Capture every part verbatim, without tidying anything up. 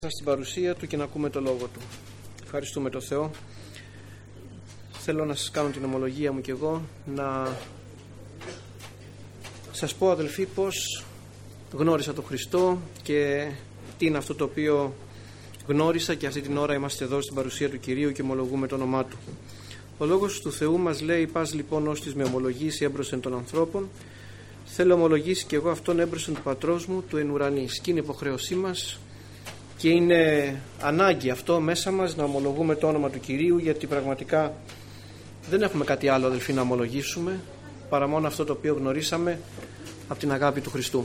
Στην παρουσία Του και να ακούμε το Λόγο Του. Ευχαριστούμε τον Θεό. Θέλω να σας κάνω την ομολογία μου κι εγώ, να σας πω, αδελφοί, πως γνώρισα τον Χριστό και τι είναι αυτό το οποίο γνώρισα, και αυτή την ώρα είμαστε εδώ στην παρουσία του Κυρίου και ομολογούμε το όνομά Του. Ο Λόγος του Θεού μας λέει: «Πας λοιπόν ως της με ομολογήσει έμπροσθεν των ανθρώπων, θέλω ομολογήσει κι εγώ αυτόν έμπροσθεν του Πατρός μου του εν ουρανής». Και είναι υποχρέωσή μας και είναι ανάγκη αυτό μέσα μας να ομολογούμε το όνομα του Κυρίου, γιατί πραγματικά δεν έχουμε κάτι άλλο, αδελφοί, να ομολογήσουμε παρά μόνο αυτό το οποίο γνωρίσαμε από την αγάπη του Χριστού.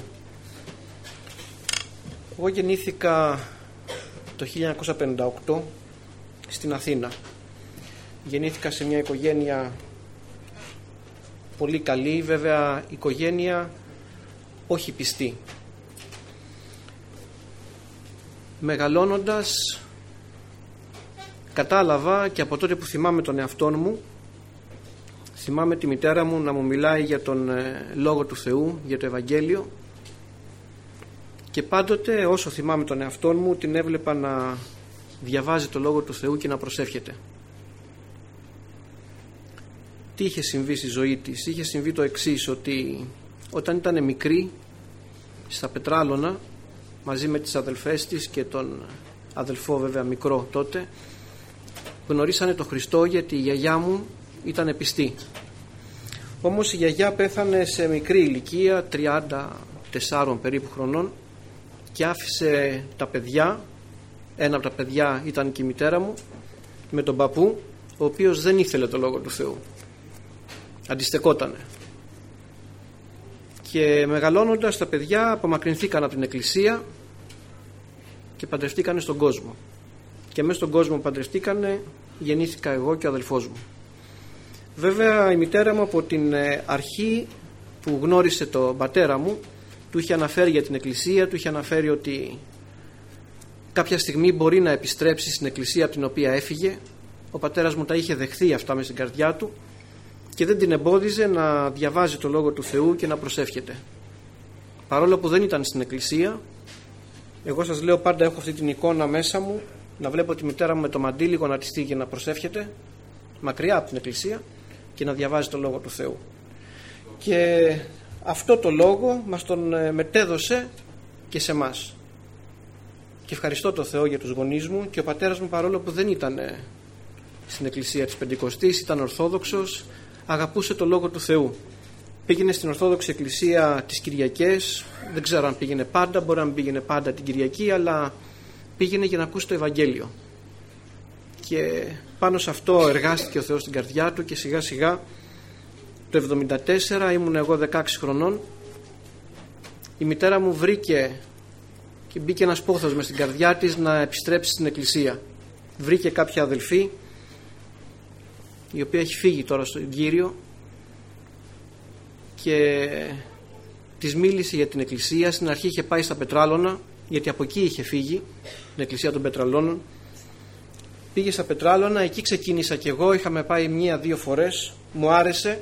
Εγώ γεννήθηκα το χίλια εννιακόσια πενήντα οκτώ στην Αθήνα. Γεννήθηκα σε μια οικογένεια πολύ καλή, βέβαια οικογένεια όχι πιστή. Μεγαλώνοντας κατάλαβα, και από τότε που θυμάμαι τον εαυτό μου, θυμάμαι τη μητέρα μου να μου μιλάει για τον ε, Λόγο του Θεού, για το Ευαγγέλιο, και πάντοτε όσο θυμάμαι τον εαυτό μου την έβλεπα να διαβάζει το Λόγο του Θεού και να προσεύχεται. Τι είχε συμβεί στη ζωή της? Είχε συμβεί το εξής, ότι όταν ήταν μικρή στα Πετράλωνα, μαζί με τις αδελφές της και τον αδελφό βέβαια μικρό τότε, γνωρίσανε τον Χριστό, γιατί η γιαγιά μου ήταν πιστή. Όμως η γιαγιά πέθανε σε μικρή ηλικία, τριάντα τεσσάρων περίπου χρονών, και άφησε τα παιδιά. Ένα από τα παιδιά ήταν και η μητέρα μου, με τον παππού, ο οποίος δεν ήθελε το Λόγο του Θεού, αντιστεκότανε. Και μεγαλώνοντας τα παιδιά απομακρυνθήκαν από την εκκλησία και παντρευτήκανε στον κόσμο. Και μέσα στον κόσμο που παντρευτήκανε γεννήθηκα εγώ και ο αδελφός μου. Βέβαια η μητέρα μου από την αρχή που γνώρισε τον πατέρα μου, του είχε αναφέρει για την εκκλησία, του είχε αναφέρει ότι κάποια στιγμή μπορεί να επιστρέψει στην εκκλησία από την οποία έφυγε. Ο πατέρας μου τα είχε δεχθεί αυτά μες στην καρδιά του και δεν την εμπόδιζε να διαβάζει το Λόγο του Θεού και να προσεύχεται. Παρόλο που δεν ήταν στην εκκλησία, εγώ σας λέω, πάντα έχω αυτή την εικόνα μέσα μου, να βλέπω τη μητέρα μου με το μαντίλιγο να τη στείλει να προσεύχεται μακριά από την εκκλησία και να διαβάζει το Λόγο του Θεού. Και αυτό το λόγο μας τον μετέδωσε και σε μας. Και ευχαριστώ τον Θεό για τους γονείς μου. Και ο πατέρας μου, παρόλο που δεν ήταν στην εκκλησία της Πεντηκοστής, ήταν Ορθόδοξος, αγαπούσε το Λόγο του Θεού. Πήγαινε στην Ορθόδοξη Εκκλησία τις Κυριακές, δεν ξέρω αν πήγαινε πάντα, μπορεί να μην πήγαινε πάντα την Κυριακή, αλλά πήγαινε για να ακούσει το Ευαγγέλιο. Και πάνω σε αυτό εργάστηκε ο Θεός στην καρδιά του, και σιγά σιγά το εβδομήντα τέσσερα, ήμουν εγώ δεκαέξι χρονών, η μητέρα μου βρήκε και μπήκε ένας πόθος μες στην καρδιά της να επιστρέψει στην εκκλησία. Βρήκε κάποια αδελφή, η οποία έχει φύγει τώρα στον Κύριο, και της μίλησε για την εκκλησία. Στην αρχή είχε πάει στα Πετράλωνα, γιατί από εκεί είχε φύγει, την εκκλησία των Πετραλώνων. Πήγε στα Πετράλωνα, εκεί ξεκίνησα κι εγώ, είχαμε πάει μία-δύο φορές, μου άρεσε,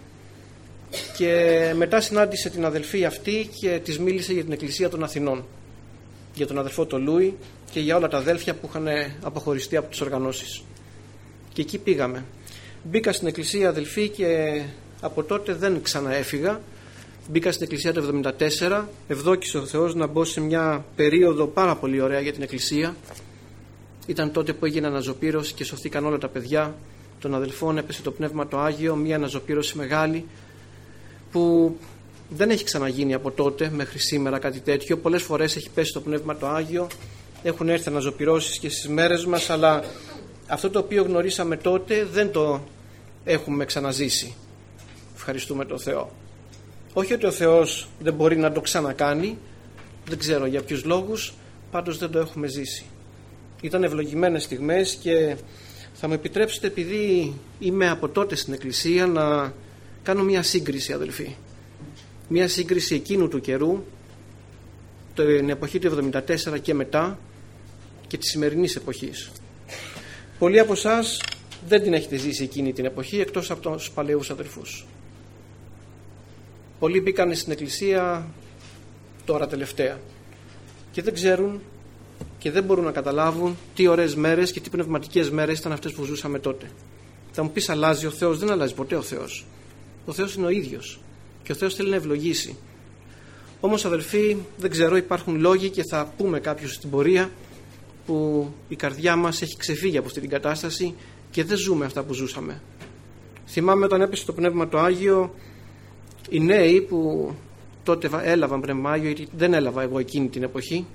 και μετά συνάντησε την αδελφή αυτή και της μίλησε για την εκκλησία των Αθηνών, για τον αδελφό τον Λούι και για όλα τα αδέλφια που είχαν αποχωριστεί από τις οργανώσεις. Και εκεί πήγαμε. Μπήκα στην εκκλησία, αδελφοί, και από τότε δεν ξαναέφυγα. Μπήκα στην εκκλησία το εβδομήντα τέσσερα, ευδόκησε ο Θεός να μπω σε μια περίοδο πάρα πολύ ωραία για την εκκλησία. Ήταν τότε που έγινε αναζωπήρωση και σωθήκαν όλα τα παιδιά των αδελφών, έπεσε το Πνεύμα το Άγιο, μια αναζωπήρωση μεγάλη που δεν έχει ξαναγίνει από τότε μέχρι σήμερα κάτι τέτοιο. Πολλές φορές έχει πέσει το Πνεύμα το Άγιο, έχουν έρθει αναζωπηρώσεις και στις μέρες μας, αλλά αυτό το οποίο γνωρίσαμε τότε δεν το έχουμε ξαναζήσει. Ευχαριστούμε τον Θεό. Όχι ότι ο Θεός δεν μπορεί να το ξανακάνει, δεν ξέρω για ποιους λόγους, πάντως δεν το έχουμε ζήσει. Ήταν ευλογημένες στιγμές, και θα μου επιτρέψετε, επειδή είμαι από τότε στην εκκλησία, να κάνω μια σύγκριση, αδελφοί. Μια σύγκριση εκείνου του καιρού, την εποχή του εβδομήντα τέσσερα και μετά, και της σημερινής εποχής. Πολλοί από εσάς δεν την έχετε ζήσει εκείνη την εποχή, εκτός από τους παλαιούς αδελφούς. Πολλοί μπήκαν στην εκκλησία τώρα τελευταία και δεν ξέρουν και και δεν μπορούν να καταλάβουν τι ωραίες μέρες και τι πνευματικές μέρες ήταν αυτές που ζούσαμε τότε. Θα μου πεις, αλλάζει ο Θεός? Δεν αλλάζει ποτέ ο Θεός. Ο Θεός είναι ο ίδιος και ο Θεός θέλει να ευλογήσει. Όμως, αδελφοί, δεν ξέρω, υπάρχουν λόγοι και θα πούμε κάποιους στην πορεία που η καρδιά μας έχει ξεφύγει από αυτή την κατάσταση και δεν ζούμε αυτά που ζούσαμε. Θυμάμαι όταν έπεσε το Πνεύμα το Άγιο, οι νέοι που τότε έλαβαν Πνεύμα Άγιο, γιατί δεν έλαβα εγώ εκείνη την εποχή,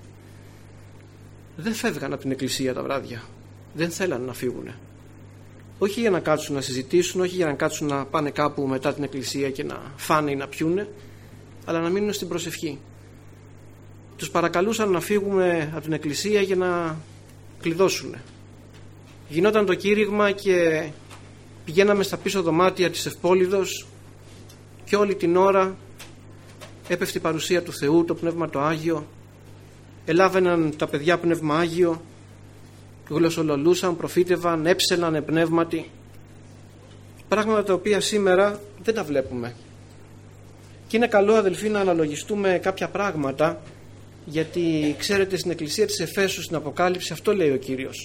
δεν φεύγαν από την εκκλησία τα βράδια. Δεν θέλαν να φύγουν. Όχι για να κάτσουν να συζητήσουν, όχι για να κάτσουν να πάνε κάπου μετά την εκκλησία και να φάνε ή να πιούνε, αλλά να μείνουν στην προσευχή. Τους παρακαλούσαν να φύγουμε από την εκκλησία για να κλειδώσουν. Γινόταν το κήρυγμα και πηγαίναμε στα πίσω δωμάτια της Ευπόλυδος και όλη την ώρα έπεφτε η παρουσία του Θεού, το Πνεύμα το Άγιο. Ελάβαιναν τα παιδιά Πνεύμα Άγιο, γλωσσολολούσαν, προφήτευαν, έψελαν πνεύματι. Πράγματα τα οποία σήμερα δεν τα βλέπουμε. Και είναι καλό, αδελφοί, να αναλογιστούμε κάποια πράγματα, γιατί ξέρετε, στην εκκλησία της Εφέσου, στην Αποκάλυψη, αυτό λέει ο Κύριος.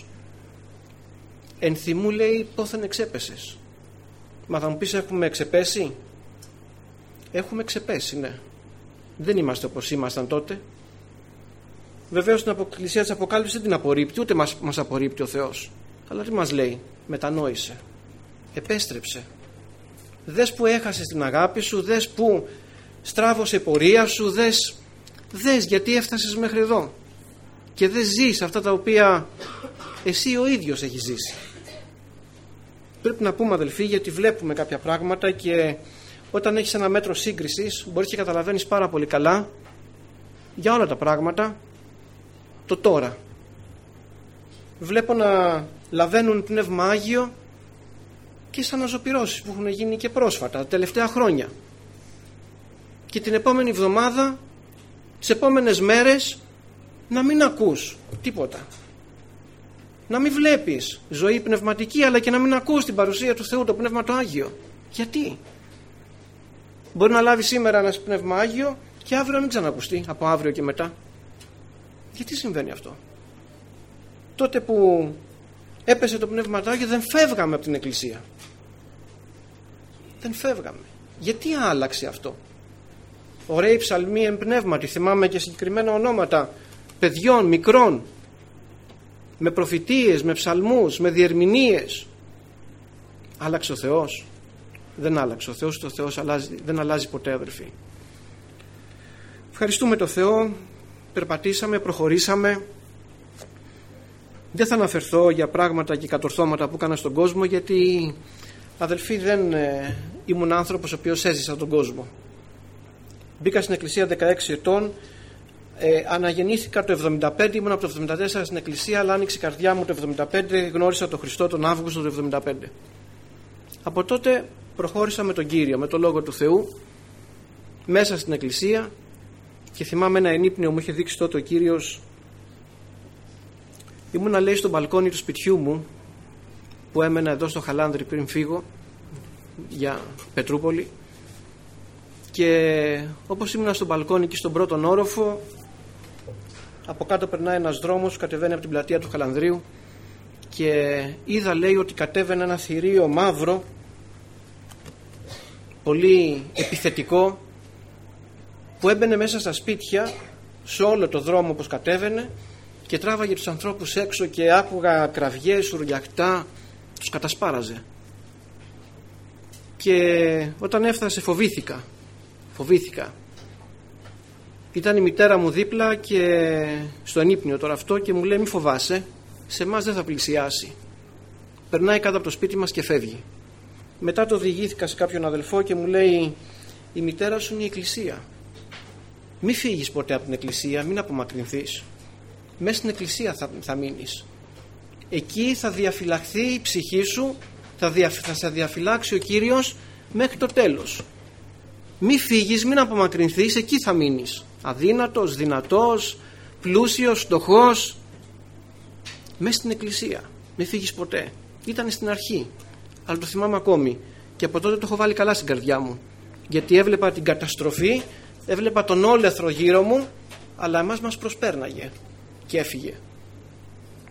Ενθυμού, λέει, πόθεν εξέπεσες. Μα θα μου πεις, έχουμε εξεπέσει? Έχουμε εξεπέσει, ναι. Δεν είμαστε όπως ήμασταν τότε. Βεβαίως την εκκλησία της Αποκάλυψης δεν την απορρίπτει, ούτε μας, μας απορρίπτει ο Θεός. Αλλά τι μας λέει? Μετανόησε, επέστρεψε. Δες που έχασες την αγάπη σου, δες που στράβωσε η πορεία σου, δες, δες γιατί έφτασες μέχρι εδώ και δεν ζεις αυτά τα οποία εσύ ο ίδιος έχεις ζήσει. Πρέπει να πούμε, αδελφοί, γιατί βλέπουμε κάποια πράγματα και όταν έχεις ένα μέτρο σύγκρισης μπορείς και καταλαβαίνεις πάρα πολύ καλά για όλα τα πράγματα το τώρα. Βλέπω να λαβαίνουν Πνεύμα Άγιο και σαν αναζωπυρώσεις που έχουν γίνει και πρόσφατα τα τελευταία χρόνια, και την επόμενη εβδομάδα, τις επόμενες μέρες, να μην ακούς τίποτα, να μην βλέπεις ζωή πνευματική, αλλά και να μην ακούς την παρουσία του Θεού, το Πνεύμα το Άγιο. Γιατί? Μπορεί να λάβει σήμερα ένα Πνεύμα Άγιο και αύριο να μην ξανακουστεί, από αύριο και μετά. Γιατί συμβαίνει αυτό? Τότε που έπεσε το Πνεύμα το Άγιο δεν φεύγαμε από την εκκλησία. Δεν φεύγαμε. Γιατί άλλαξε αυτό? Ωραίοι ψαλμοί εν πνεύματι, θυμάμαι και συγκεκριμένα ονόματα παιδιών μικρών, με προφητείες, με ψαλμούς, με διερμηνίες. Άλλαξε ο Θεός? Δεν άλλαξε ο Θεός. Το Θεός αλλάζει, δεν αλλάζει ποτέ, αδελφοί. Ευχαριστούμε το Θεό. Περπατήσαμε, προχωρήσαμε. Δεν θα αναφερθώ για πράγματα και κατορθώματα που έκανα στον κόσμο, γιατί, αδελφοί, δεν ε, ήμουν άνθρωπος ο οποίος έζησα τον κόσμο. Μπήκα στην εκκλησία δεκαέξι ετών, ε, αναγεννήθηκα το εβδομήντα πέντε, ήμουν από το εβδομήντα τέσσερα στην εκκλησία, αλλά άνοιξε η καρδιά μου το εβδομήντα πέντε, γνώρισα τον Χριστό τον Αύγουστο του εβδομήντα πέντε. Από τότε προχώρησα με τον Κύριο, με το Λόγο του Θεού, μέσα στην εκκλησία, και θυμάμαι ένα ενύπνιο μου είχε δείξει τότε ο Κύριος. Ήμουνα, λέει, στο μπαλκόνι του σπιτιού μου, που έμενα εδώ στο Χαλάνδρι πριν φύγω για Πετρούπολη, και όπως ήμουνα στο μπαλκόνι και στον πρώτον όροφο, από κάτω περνάει ένας δρόμος, κατεβαίνει από την πλατεία του Χαλανδρίου, και είδα, λέει, ότι κατέβαινε ένα θηρίο μαύρο, πολύ επιθετικό, που έμπαινε μέσα στα σπίτια, σε όλο το δρόμο όπως κατέβαινε, και τράβαγε τους ανθρώπους έξω, και άκουγα κραυγές, ουρλιαχτά, τους κατασπάραζε. Και όταν έφτασε φοβήθηκα φοβήθηκα Ήταν η μητέρα μου δίπλα και στο ενύπνιο τώρα αυτό, και μου λέει, μη φοβάσαι, σε εμάς δεν θα πλησιάσει. Περνάει κάτω από το σπίτι μας και φεύγει. Μετά το διηγήθηκα σε κάποιον αδελφό και μου λέει, η μητέρα σου είναι η εκκλησία. Μη φύγεις ποτέ από την εκκλησία, μην απομακρυνθείς. Μέσα στην εκκλησία θα, θα μείνεις. Εκεί θα διαφυλαχθεί η ψυχή σου, θα, δια, θα σε διαφυλάξει ο Κύριος μέχρι το τέλος. Μη φύγεις, μην απομακρυνθείς, εκεί θα μείνεις. Αδύνατος, δυνατός, πλούσιος, φτωχός. Μέσα στην εκκλησία. Μη φύγεις ποτέ. Ήταν στην αρχή, αλλά το θυμάμαι ακόμη. Και από τότε το έχω βάλει καλά στην καρδιά μου. Γιατί έβλεπα την καταστροφή, έβλεπα τον όλεθρο γύρω μου, αλλά εμάς μας προσπέρναγε και έφυγε.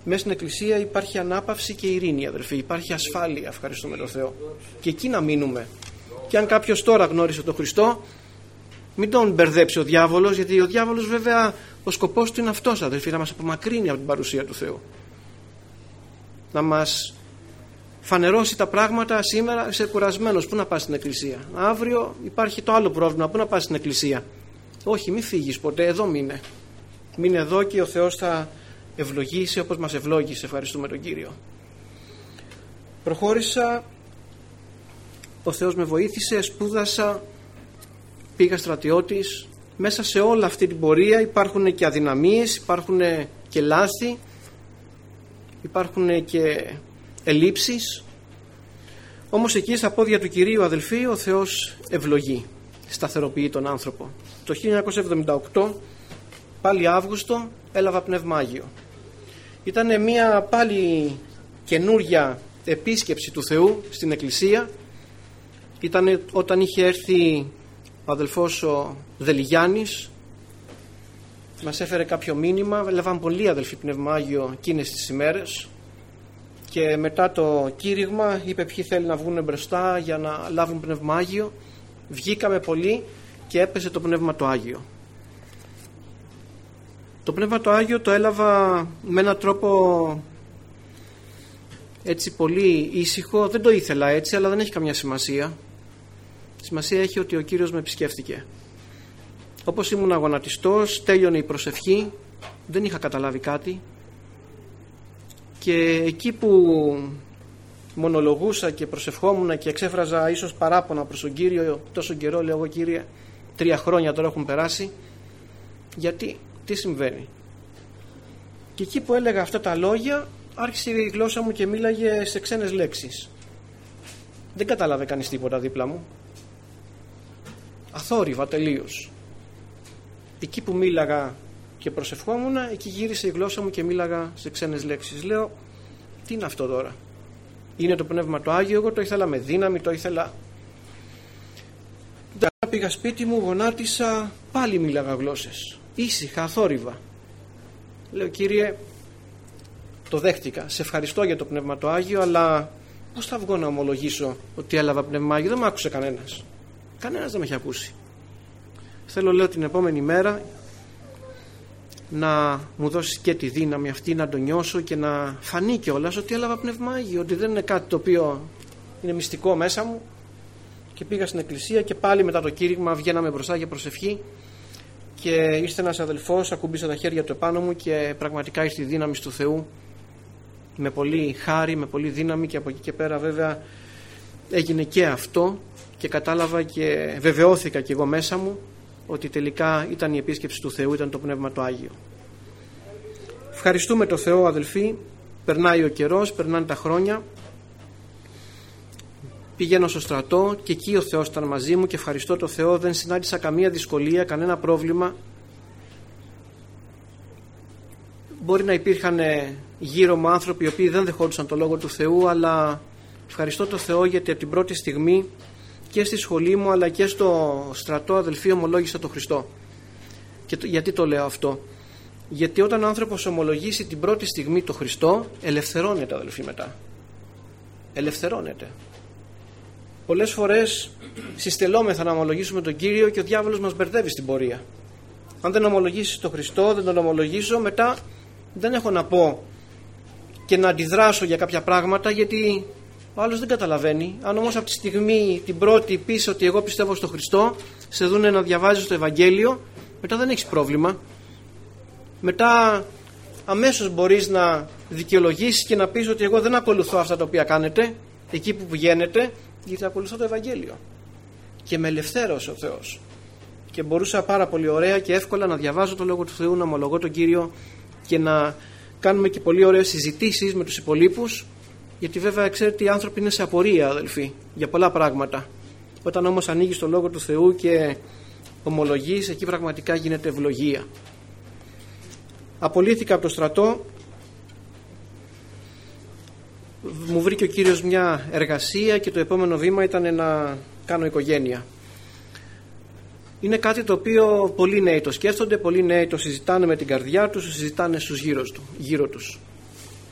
Μέσα στην Εκκλησία υπάρχει ανάπαυση και ειρήνη, αδελφοί. Υπάρχει ασφάλεια, ευχαριστούμε τον Θεό. Και εκεί να μείνουμε. Και αν κάποιος τώρα γνώρισε τον Χριστό, μην τον μπερδέψει ο διάβολος, γιατί ο διάβολος βέβαια ο σκοπός του είναι αυτός, αδελφοί, να μας απομακρύνει από την παρουσία του Θεού. Να μας φανερώσει τα πράγματα. Σήμερα είσαι κουρασμένος, πού να πας στην Εκκλησία? Αύριο υπάρχει το άλλο πρόβλημα, πού να πας στην Εκκλησία? Όχι, μην φύγεις ποτέ, εδώ μείνε. Μείνε εδώ και ο Θεός θα ευλογήσει όπως μας ευλόγησε. Ευχαριστούμε τον Κύριο. Προχώρησα, ο Θεός με βοήθησε, σπούδασα, πήγα στρατιώτης. Μέσα σε όλη αυτή την πορεία υπάρχουν και αδυναμίες, υπάρχουν και λάθη, υπάρχουν και ελλείψεις. Όμως εκεί στα πόδια του Κυρίου, αδελφοί, ο Θεός ευλογεί, σταθεροποιεί τον άνθρωπο. Το χίλια εννιακόσια εβδομήντα οκτώ, πάλι Αύγουστο, έλαβα Πνεύμα Άγιο. Ήταν μια πάλι καινούρια επίσκεψη του Θεού στην Εκκλησία. Ήταν όταν είχε έρθει ο αδελφός ο Δελιγιάννης, μας έφερε κάποιο μήνυμα. Έλαβαν πολλοί αδελφοί Πνεύμα Άγιο εκείνες τις ημέρες, και μετά το κήρυγμα είπε ποιοι θέλουν να βγουν μπροστά για να λάβουν Πνεύμα Άγιο. Βγήκαμε πολλοί και έπεσε το Πνεύμα το Άγιο. Το Πνεύμα το Άγιο το έλαβα με έναν τρόπο έτσι πολύ ήσυχο. Δεν το ήθελα έτσι, αλλά δεν έχει καμιά σημασία. Σημασία έχει ότι ο Κύριος με επισκέφθηκε. Όπως ήμουν αγωνατιστός, τέλειωνε η προσευχή, δεν είχα καταλάβει κάτι, και εκεί που μονολογούσα και προσευχόμουν και εξέφραζα ίσως παράπονα προς τον Κύριο, τόσο καιρό λέω εγώ, Κύριε, τρία χρόνια τώρα έχουν περάσει, γιατί, τι συμβαίνει? Και εκεί που έλεγα αυτά τα λόγια, άρχισε η γλώσσα μου και μίλαγε σε ξένες λέξεις. Δεν κατάλαβε κανείς τίποτα δίπλα μου. Αθόρυβα τελείως. Εκεί που μίλαγα και προσευχόμουν, εκεί γύρισε η γλώσσα μου και μίλαγα σε ξένες λέξεις. Λέω, τι είναι αυτό τώρα? Είναι το Πνεύμα το Άγιο? Εγώ το ήθελα με δύναμη, το ήθελα. Πήγα σπίτι μου, γονάτισα, πάλι μίλαγα γλώσσες. Ήσυχα, αθόρυβα. Λέω, Κύριε, το δέχτηκα. Σε ευχαριστώ για το Πνεύμα το Άγιο, αλλά πώς θα βγω να ομολογήσω ότι έλαβα Πνεύμα Άγιο? Δεν με άκουσε κανένας. Κανένας δεν με έχει ακούσει. Θέλω, λέω, την επόμενη μέρα να μου δώσεις και τη δύναμη αυτή, να το νιώσω και να φανεί κιόλας ότι έλαβα Πνεύμα Άγιο, ότι δεν είναι κάτι το οποίο είναι μυστικό μέσα μου. Και πήγα στην εκκλησία και πάλι μετά το κήρυγμα βγαίναμε μπροστά για προσευχή, και ήρθε ένας αδελφός, ακούμπησε τα χέρια του επάνω μου και πραγματικά ήρθε η δύναμη του Θεού με πολύ χάρη, με πολύ δύναμη, και από εκεί και πέρα βέβαια έγινε και αυτό, και κατάλαβα και βεβαιώθηκα κι εγώ μέσα μου ότι τελικά ήταν η επίσκεψη του Θεού, ήταν το Πνεύμα το Άγιο. Ευχαριστούμε το Θεό, αδελφοί. Περνάει ο καιρός, περνάνε τα χρόνια. Πηγαίνω στο στρατό και εκεί ο Θεός ήταν μαζί μου και ευχαριστώ το Θεό, δεν συνάντησα καμία δυσκολία, κανένα πρόβλημα. Μπορεί να υπήρχαν γύρω μου άνθρωποι οι οποίοι δεν δεχόντουσαν το Λόγο του Θεού, αλλά ευχαριστώ το Θεό γιατί από την πρώτη στιγμή και στη σχολή μου αλλά και στο στρατό, αδελφοί, ομολόγησα τον Χριστό. Και το, γιατί το λέω αυτό? Γιατί όταν ο άνθρωπος ομολογήσει την πρώτη στιγμή τον Χριστό, ελευθερώνεται, αδελφοί, μετά. Ελευθερώνεται. Πολλές φορές συστελόμεθα να ομολογήσουμε τον Κύριο και ο διάβολος μας μπερδεύει στην πορεία. Αν δεν ομολογήσεις τον Χριστό, δεν τον ομολογήσω, μετά δεν έχω να πω και να αντιδράσω για κάποια πράγματα, γιατί ο άλλος δεν καταλαβαίνει. Αν όμως από τη στιγμή την πρώτη πεις ότι εγώ πιστεύω στον Χριστό, σε δούνε να διαβάζεις το Ευαγγέλιο, μετά δεν έχεις πρόβλημα. Μετά αμέσως μπορείς να δικαιολογήσεις και να πεις ότι εγώ δεν ακολουθώ αυτά τα οποία κάνετε εκεί που πηγαίνετε, γιατί ακολουθώ το Ευαγγέλιο. Και με ελευθέρωσε ο Θεός. Και μπορούσα πάρα πολύ ωραία και εύκολα να διαβάζω το Λόγο του Θεού, να ομολογώ τον Κύριο και να κάνουμε και πολύ ωραίες συζητήσεις με τους υπολείπους. Γιατί βέβαια ξέρετε, οι άνθρωποι είναι σε απορία, αδελφοί, για πολλά πράγματα. Όταν όμως ανοίγεις το Λόγο του Θεού και ομολογείς, εκεί πραγματικά γίνεται ευλογία. Απολύθηκα από το στρατό. Μου βρήκε ο Κύριος μια εργασία και το επόμενο βήμα ήταν να κάνω οικογένεια. Είναι κάτι το οποίο πολλοί νέοι το σκέφτονται, πολλοί νέοι το συζητάνε με την καρδιά τους, το συζητάνε στους γύρω, του, γύρω τους.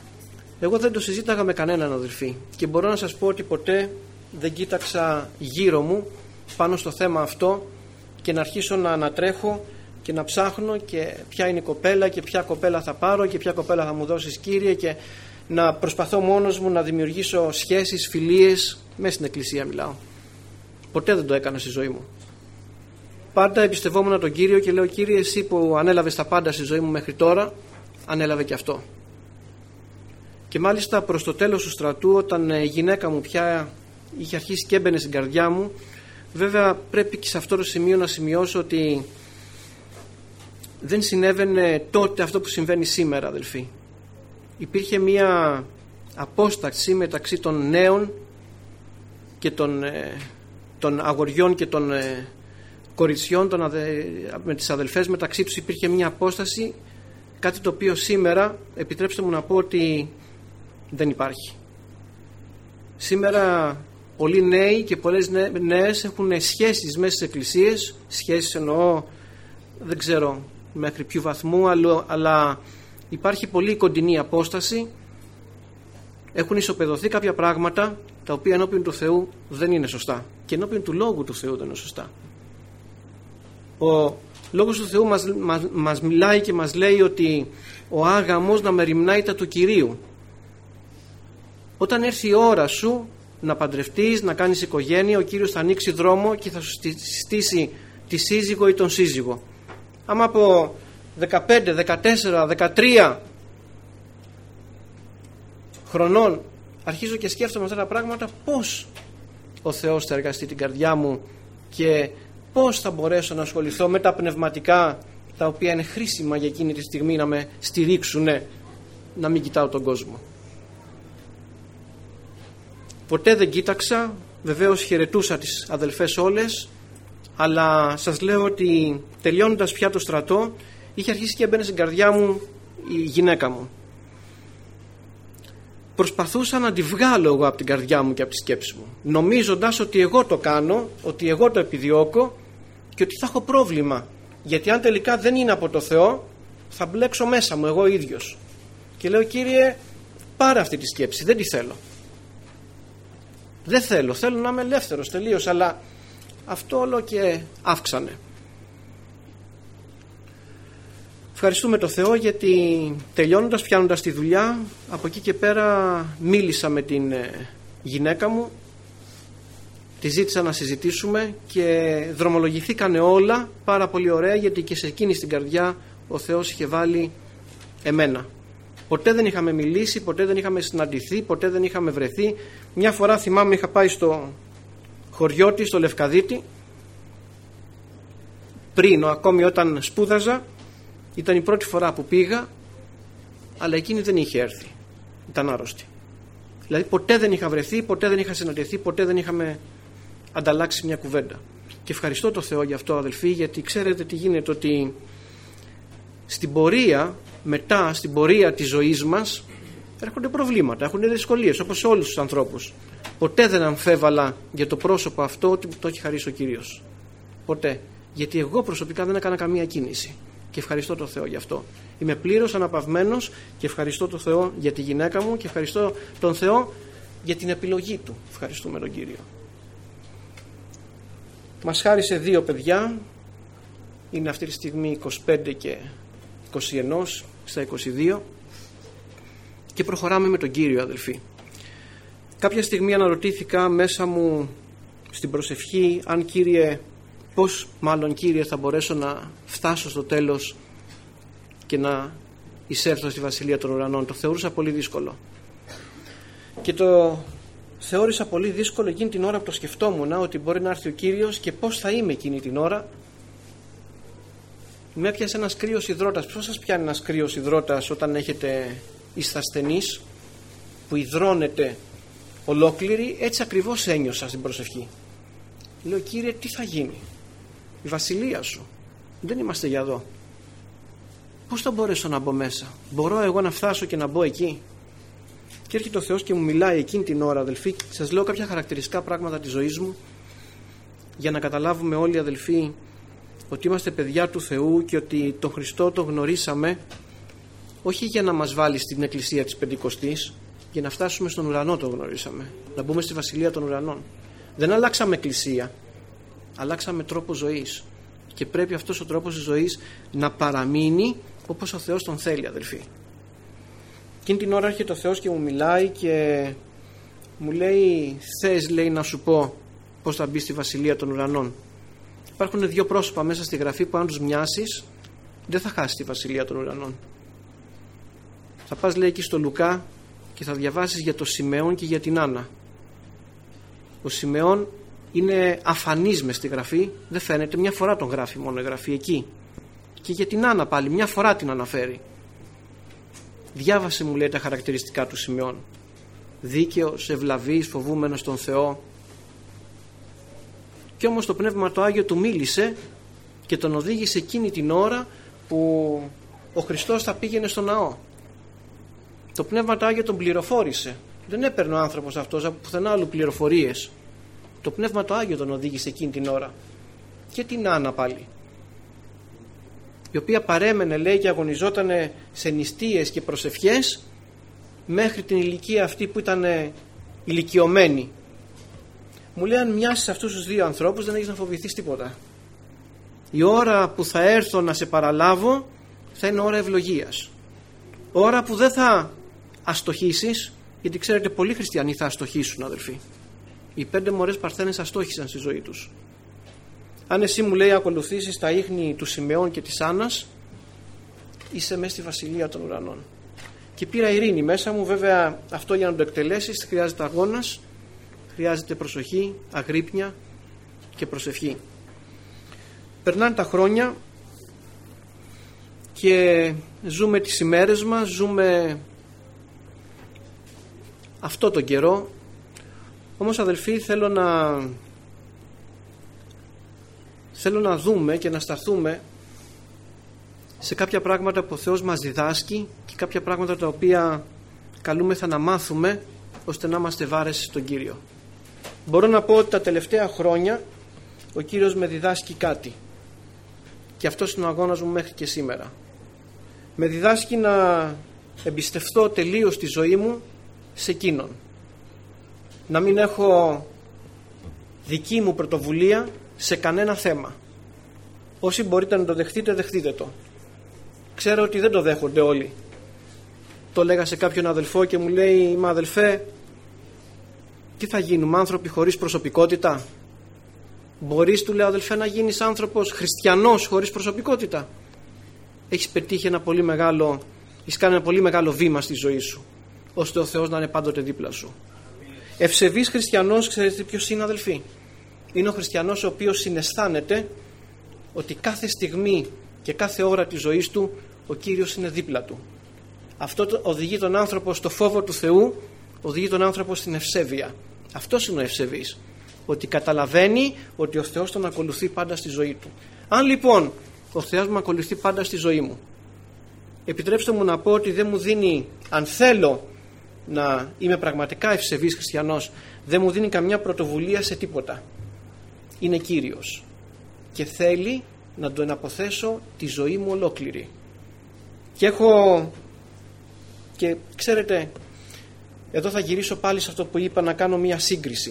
Εγώ δεν το συζήταγα με κανέναν, αδελφοί, και μπορώ να σας πω ότι ποτέ δεν κοίταξα γύρω μου πάνω στο θέμα αυτό και να αρχίσω να ανατρέχω και να ψάχνω και ποια είναι η κοπέλα και ποια κοπέλα θα πάρω και ποια κοπέλα θα μου δώσεις, Κύριε, και να προσπαθώ μόνος μου να δημιουργήσω σχέσεις, φιλίες. Μέσα στην εκκλησία μιλάω. Ποτέ δεν το έκανα στη ζωή μου. Πάντα εμπιστευόμουν τον Κύριο και λέω: Κύριε, εσύ που ανέλαβες τα πάντα στη ζωή μου μέχρι τώρα, ανέλαβε και αυτό. Και μάλιστα προς το τέλος του στρατού, όταν η γυναίκα μου πια είχε αρχίσει και έμπαινε στην καρδιά μου, βέβαια πρέπει και σε αυτό το σημείο να σημειώσω ότι δεν συνέβαινε τότε αυτό που συμβαίνει σήμερα, αδελφοί. Υπήρχε μία απόσταση μεταξύ των νέων και των, των αγοριών και των κοριτσιών, των αδε, με τις αδελφές μεταξύ τους υπήρχε μία απόσταση, κάτι το οποίο σήμερα, επιτρέψτε μου να πω, ότι δεν υπάρχει. Σήμερα πολλοί νέοι και πολλές νέες έχουν σχέσεις μέσα στις εκκλησίες, σχέσεις εννοώ δεν ξέρω μέχρι ποιου βαθμού, αλλά υπάρχει πολύ κοντινή απόσταση, έχουν ισοπεδωθεί κάποια πράγματα τα οποία ενώπιον του Θεού δεν είναι σωστά και ενώπιον του Λόγου του Θεού δεν είναι σωστά. Ο Λόγος του Θεού μας, μας, μας μιλάει και μας λέει ότι ο άγαμος να μεριμνάει τα του Κυρίου. Όταν έρθει η ώρα σου να παντρευτείς, να κάνεις οικογένεια, ο Κύριος θα ανοίξει δρόμο και θα σου στήσει τη σύζυγο ή τον σύζυγο. Άμα από δεκαπέντε, δεκατέσσερα, δεκατρία χρονών αρχίζω και σκέφτομαι αυτά τα πράγματα, πώς ο Θεός θα εργαστεί την καρδιά μου και πώς θα μπορέσω να ασχοληθώ με τα πνευματικά, τα οποία είναι χρήσιμα για εκείνη τη στιγμή να με στηρίξουν, να μην κοιτάω τον κόσμο. Ποτέ δεν κοίταξα, βεβαίως χαιρετούσα τις αδελφές όλες, αλλά σας λέω ότι τελειώνοντας πια το στρατό είχε αρχίσει και έμπαινε στην καρδιά μου η γυναίκα μου. Προσπαθούσα να τη βγάλω εγώ από την καρδιά μου και από τη σκέψη μου, νομίζοντας ότι εγώ το κάνω, ότι εγώ το επιδιώκω και ότι θα έχω πρόβλημα, γιατί αν τελικά δεν είναι από το Θεό θα μπλέξω μέσα μου εγώ ίδιος. Και λέω: Κύριε, πάρε αυτή τη σκέψη, δεν τη θέλω. Δεν θέλω, θέλω να είμαι ελεύθερος τελείως, αλλά αυτό όλο και αύξανε. Ευχαριστούμε τον Θεό, γιατί τελειώνοντας, πιάνοντας τη δουλειά, από εκεί και πέρα μίλησα με την γυναίκα μου, τη ζήτησα να συζητήσουμε και δρομολογηθήκανε όλα πάρα πολύ ωραία, γιατί και σε εκείνη στην καρδιά ο Θεός είχε βάλει εμένα. Ποτέ δεν είχαμε μιλήσει, ποτέ δεν είχαμε συναντηθεί, ποτέ δεν είχαμε βρεθεί. Μια φορά θυμάμαι είχα πάει στο χωριό της, στο Λευκαδίτη, πριν, ακόμη όταν σπούδαζα, ήταν η πρώτη φορά που πήγα, αλλά εκείνη δεν είχε έρθει, ήταν άρρωστη. Δηλαδή ποτέ δεν είχα βρεθεί, ποτέ δεν είχα συναντηθεί, ποτέ δεν είχαμε ανταλλάξει μια κουβέντα. Και ευχαριστώ τον Θεό γι' αυτό, αδελφοί, γιατί ξέρετε τι γίνεται, ότι στην πορεία, μετά στην πορεία της ζωής μας έρχονται προβλήματα, έχουν δυσκολίες όπως σε όλους τους ανθρώπους. Ποτέ δεν αμφέβαλα για το πρόσωπο αυτό ότι το έχει χαρίσει ο Κύριος. Ποτέ. Γιατί εγώ προσωπικά δεν έκανα καμία κίνηση. Και ευχαριστώ τον Θεό γι' αυτό. Είμαι πλήρως αναπαυμένος και ευχαριστώ τον Θεό για τη γυναίκα μου και ευχαριστώ τον Θεό για την επιλογή του. Ευχαριστούμε τον Κύριο. Μας χάρισε δύο παιδιά. Είναι αυτή τη στιγμή είκοσι πέντε και είκοσι ένα, στα είκοσι δύο, και προχωράμε με τον Κύριο, αδελφοί. Κάποια στιγμή αναρωτήθηκα μέσα μου στην προσευχή, αν Κύριε, πώς μάλλον Κύριε θα μπορέσω να φτάσω στο τέλος και να εισέλθω στη Βασιλεία των Ουρανών. Το θεωρούσα πολύ δύσκολο και το θεώρησα πολύ δύσκολο εκείνη την ώρα που το σκεφτόμουν, ότι μπορεί να έρθει ο Κύριος και πώς θα είμαι εκείνη την ώρα. Με έπιασε ένας κρύος υδρότας. Πώς σας πιάνει ένας κρύος υδρότας όταν έχετε ισθασθενείς που υδρώνετε ολόκληρη? Έτσι ακριβώς ένιωσα στην προσευχή. Λέω: Κύριε, τι θα γίνει? Η βασιλεία σου, δεν είμαστε για εδώ. Πώς θα μπορέσω να μπω μέσα? Μπορώ εγώ να φτάσω και να μπω εκεί? Και έρχεται ο Θεός και μου μιλάει εκείνη την ώρα, αδελφοί. Σας λέω κάποια χαρακτηριστικά πράγματα της ζωής μου για να καταλάβουμε όλοι, αδελφοί, ότι είμαστε παιδιά του Θεού και ότι τον Χριστό τον γνωρίσαμε όχι για να μας βάλει στην εκκλησία της Πεντηκοστής, για να φτάσουμε στον ουρανό το γνωρίσαμε, να μπούμε στη βασιλεία των ουρανών. Δεν αλλάξαμε εκκλησία, αλλάξαμε τρόπο ζωής, και πρέπει αυτός ο τρόπος της ζωής να παραμείνει όπως ο Θεός τον θέλει, αδελφοί. Εκείνη την ώρα έρχεται ο Θεός και μου μιλάει και μου λέει, θες, λέει, να σου πω πώς θα μπει στη βασιλεία των ουρανών. Υπάρχουν δύο πρόσωπα μέσα στη Γραφή που αν τους μοιάσεις δεν θα χάσεις τη βασιλεία των ουρανών. Θα πας, λέει, εκεί στο Λουκά και θα διαβάσεις για το Σιμεών και για την Άννα. Ο Σιμεών είναι αφανής μες στη Γραφή, δεν φαίνεται, μια φορά τον γράφει μόνο η Γραφή εκεί. Και για την Άννα πάλι μια φορά την αναφέρει. Διάβασε, μου λέει, τα χαρακτηριστικά του Σιμεών. Δίκαιος, ευλαβής, φοβούμενος τον Θεό. Και όμως το Πνεύμα το Άγιο του μίλησε και τον οδήγησε εκείνη την ώρα που ο Χριστός θα πήγαινε στο ναό. Το Πνεύμα το Άγιο τον πληροφόρησε. Δεν έπαιρνε ο άνθρωπος αυτός από πουθενά άλλου πληροφορίες. Το Πνεύμα το Άγιο τον οδήγησε εκείνη την ώρα. Και την Άννα πάλι, η οποία παρέμενε, λέει, και αγωνιζόταν σε νηστείες και προσευχές μέχρι την ηλικία αυτή που ήταν ηλικιωμένη. Μου λέει, αν μοιάσεις αυτούς τους δύο ανθρώπους δεν έχεις να φοβηθείς τίποτα. Η ώρα που θα έρθω να σε παραλάβω θα είναι ώρα ευλογίας, ώρα που δεν θα αστοχήσεις, γιατί ξέρετε πολλοί χριστιανοί θα αστοχήσουν, αδελφοί. Οι πέντε μωρές Παρθένες αστόχησαν στη ζωή τους. Αν εσύ, μου λέει, ακολουθήσεις τα ίχνη του Σιμεών και της Άννας, είσαι μέσα στη βασιλεία των ουρανών. Και πήρα ειρήνη μέσα μου. Βέβαια αυτό για να το εκτελέσεις χρειάζεται αγώνας, χρειάζεται προσοχή, αγρύπνια και προσευχή. Περνάνε τα χρόνια και ζούμε τις ημέρες μας, ζούμε αυτό τον καιρό. Όμως, αδελφοί, θέλω να θέλω να δούμε και να σταθούμε σε κάποια πράγματα που ο Θεός μας διδάσκει και κάποια πράγματα τα οποία καλούμεθα να μάθουμε ώστε να είμαστε βάρες στον Κύριο. Μπορώ να πω ότι τα τελευταία χρόνια ο Κύριος με διδάσκει κάτι, και αυτός είναι ο αγώνας μου μέχρι και σήμερα. Με διδάσκει να εμπιστευτώ τελείως τη ζωή μου σε Εκείνον, να μην έχω δική μου πρωτοβουλία σε κανένα θέμα. Όσοι μπορείτε να το δεχτείτε, δεχτείτε το. Ξέρω ότι δεν το δέχονται όλοι. Το λέγα σε κάποιον αδελφό και μου λέει, μα αδελφέ, τι θα γίνουμε, άνθρωποι χωρίς προσωπικότητα? Μπορείς, του λέω, αδελφέ, να γίνεις άνθρωπος χριστιανός χωρίς προσωπικότητα? Έχεις πετύχει ένα πολύ μεγάλο, έχεις κάνει ένα πολύ μεγάλο βήμα στη ζωή σου, ώστε ο Θεός να είναι πάντοτε δίπλα σου. Ευσεβής χριστιανός, ξέρετε ποιος είναι, αδελφοί? Είναι ο χριστιανός ο οποίος συναισθάνεται ότι κάθε στιγμή και κάθε ώρα της ζωής του ο Κύριος είναι δίπλα του. Αυτό οδηγεί τον άνθρωπο στο φόβο του Θεού, οδηγεί τον άνθρωπο στην ευσέβεια. Αυτός είναι ο ευσεβής, ότι καταλαβαίνει ότι ο Θεός τον ακολουθεί πάντα στη ζωή του. Αν λοιπόν ο Θεός μου ακολουθεί πάντα στη ζωή μου, επιτρέψτε μου να πω ότι δεν μου δίνει, αν θέλω να είμαι πραγματικά ευσεβής χριστιανός, δεν μου δίνει καμιά πρωτοβουλία σε τίποτα. Είναι Κύριος και θέλει να τον αποθέσω τη ζωή μου ολόκληρη. Και έχω, και ξέρετε, εδώ θα γυρίσω πάλι σε αυτό που είπα, να κάνω μία σύγκριση.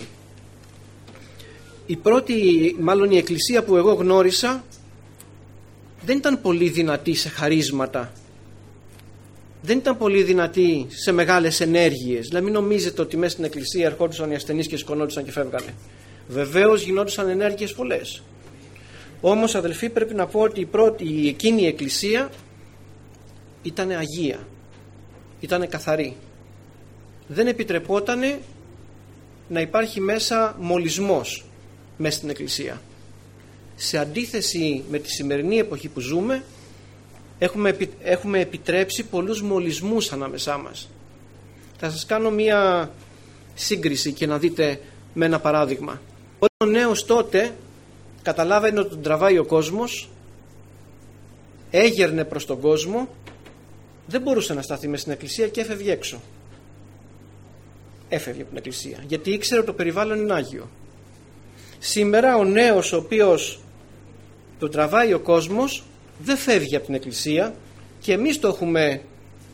Η πρώτη, μάλλον η εκκλησία που εγώ γνώρισα, δεν ήταν πολύ δυνατή σε χαρίσματα, δεν ήταν πολύ δυνατή σε μεγάλες ενέργειες. Δηλαδή μην νομίζετε ότι μέσα στην εκκλησία ερχόντουσαν οι ασθενείς και σκονόντουσαν και φεύγανε. Βεβαίως γινόντουσαν ενέργειες πολλές. Όμως, αδελφοί, πρέπει να πω ότι η πρώτη, η εκείνη η εκκλησία ήταν αγία, ήταν καθαρή. Δεν επιτρεπότανε να υπάρχει μέσα μολυσμός μέσα στην εκκλησία. Σε αντίθεση με τη σημερινή εποχή που ζούμε, έχουμε, έχουμε επιτρέψει πολλούς μολυσμούς ανάμεσά μας. Θα σας κάνω μία σύγκριση και να δείτε με ένα παράδειγμα. Όταν ο νέος τότε καταλάβαινε ότι τον τραβάει ο κόσμος, έγερνε προς τον κόσμο, δεν μπορούσε να σταθεί μες στην εκκλησία και έφευγε έξω. Έφευγε από την εκκλησία, γιατί ήξερε ότι το περιβάλλον είναι άγιο. Σήμερα ο νέος ο οποίος τον τραβάει ο κόσμος δεν φεύγει από την εκκλησία, και εμείς το έχουμε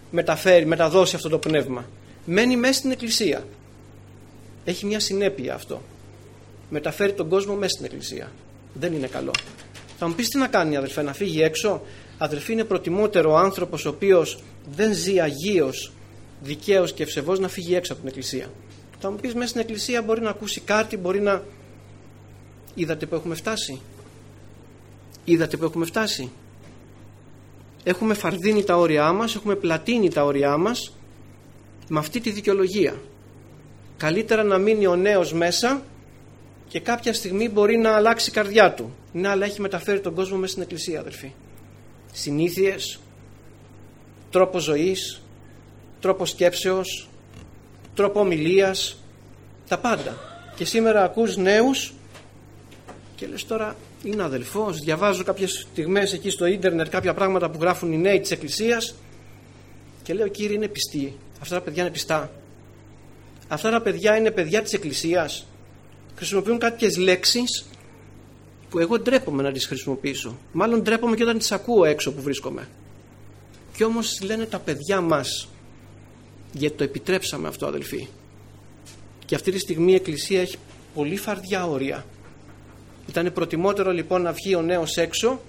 μεταφέρει, μεταδώσει αυτό το πνεύμα? Μένει μέσα στην εκκλησία. Έχει μια συνέπεια αυτό. Μεταφέρει τον κόσμο μέσα στην εκκλησία. Δεν είναι καλό. Θα μου πεις τι να κάνει, αδελφέ, να φύγει έξω? Αδελφοί, είναι προτιμότερο ο άνθρωπος ο οποίος δεν ζει αγίος, δικαίος και ευσεβώς να φύγει έξω από την εκκλησία. Θα μου πεις, μέσα στην εκκλησία μπορεί να ακούσει κάτι, μπορεί να... Είδατε που έχουμε φτάσει? Είδατε που έχουμε φτάσει? Έχουμε φαρδίνει τα όρια μας, έχουμε πλατείνει τα όρια μας με αυτή τη δικαιολογία. Καλύτερα να μείνει ο νέος μέσα και κάποια στιγμή μπορεί να αλλάξει η καρδιά του. Ναι, αλλά έχει μεταφέρει τον κόσμο μέσα στην εκκλησία, αδελφοί. Συνήθειες, τρόπο ζωής, τρόπο σκέψεως, τρόπο ομιλίας, τα πάντα. Και σήμερα ακούς νέους και λες τώρα, είναι αδελφός? Διαβάζω κάποιες στιγμές εκεί στο ίντερνετ κάποια πράγματα που γράφουν οι νέοι της εκκλησίας και λέω, Κύριε, είναι πιστοί? Αυτά τα παιδιά είναι πιστά? Αυτά τα παιδιά είναι παιδιά της εκκλησίας? Χρησιμοποιούν κάποιες λέξεις που εγώ ντρέπομαι να τις χρησιμοποιήσω. Μάλλον ντρέπομαι και όταν τις ακούω έξω που βρίσκομαι. Και όμως λένε τα παιδιά μας, γιατί το επιτρέψαμε αυτό, αδελφοί. Και αυτή τη στιγμή η εκκλησία έχει πολύ φαρδιά όρια. Ήταν προτιμότερο λοιπόν να βγει ο νέος έξω,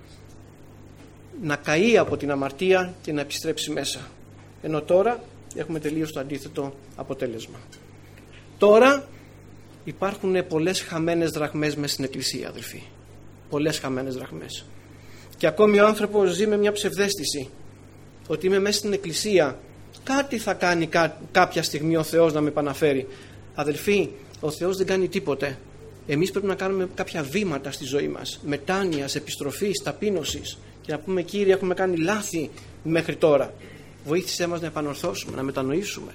να καεί από την αμαρτία και να επιστρέψει μέσα. Ενώ τώρα έχουμε τελείως το αντίθετο αποτέλεσμα. Τώρα υπάρχουν πολλές χαμένες δραχμές μέσα στην εκκλησία, αδελφοί. Πολλές χαμένες δραχμές. Και ακόμη ο άνθρωπος ζει με μια ψευδαίσθηση ότι είμαι μέσα στην εκκλησία, κάτι θα κάνει κά, κάποια στιγμή ο Θεός να με επαναφέρει. Αδελφοί, ο Θεός δεν κάνει τίποτε. Εμείς πρέπει να κάνουμε κάποια βήματα στη ζωή μας, μετάνοιας, επιστροφής, ταπείνωσης, και να πούμε, Κύριε, έχουμε κάνει λάθη μέχρι τώρα. Βοήθησέ μας να επανορθώσουμε, να μετανοήσουμε.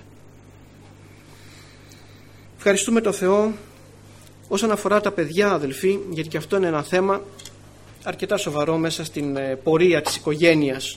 Ευχαριστούμε τον Θεό όσον αφορά τα παιδιά, αδελφοί, γιατί και αυτό είναι ένα θέμα αρκετά σοβαρό μέσα στην πορεία της οικογένειας.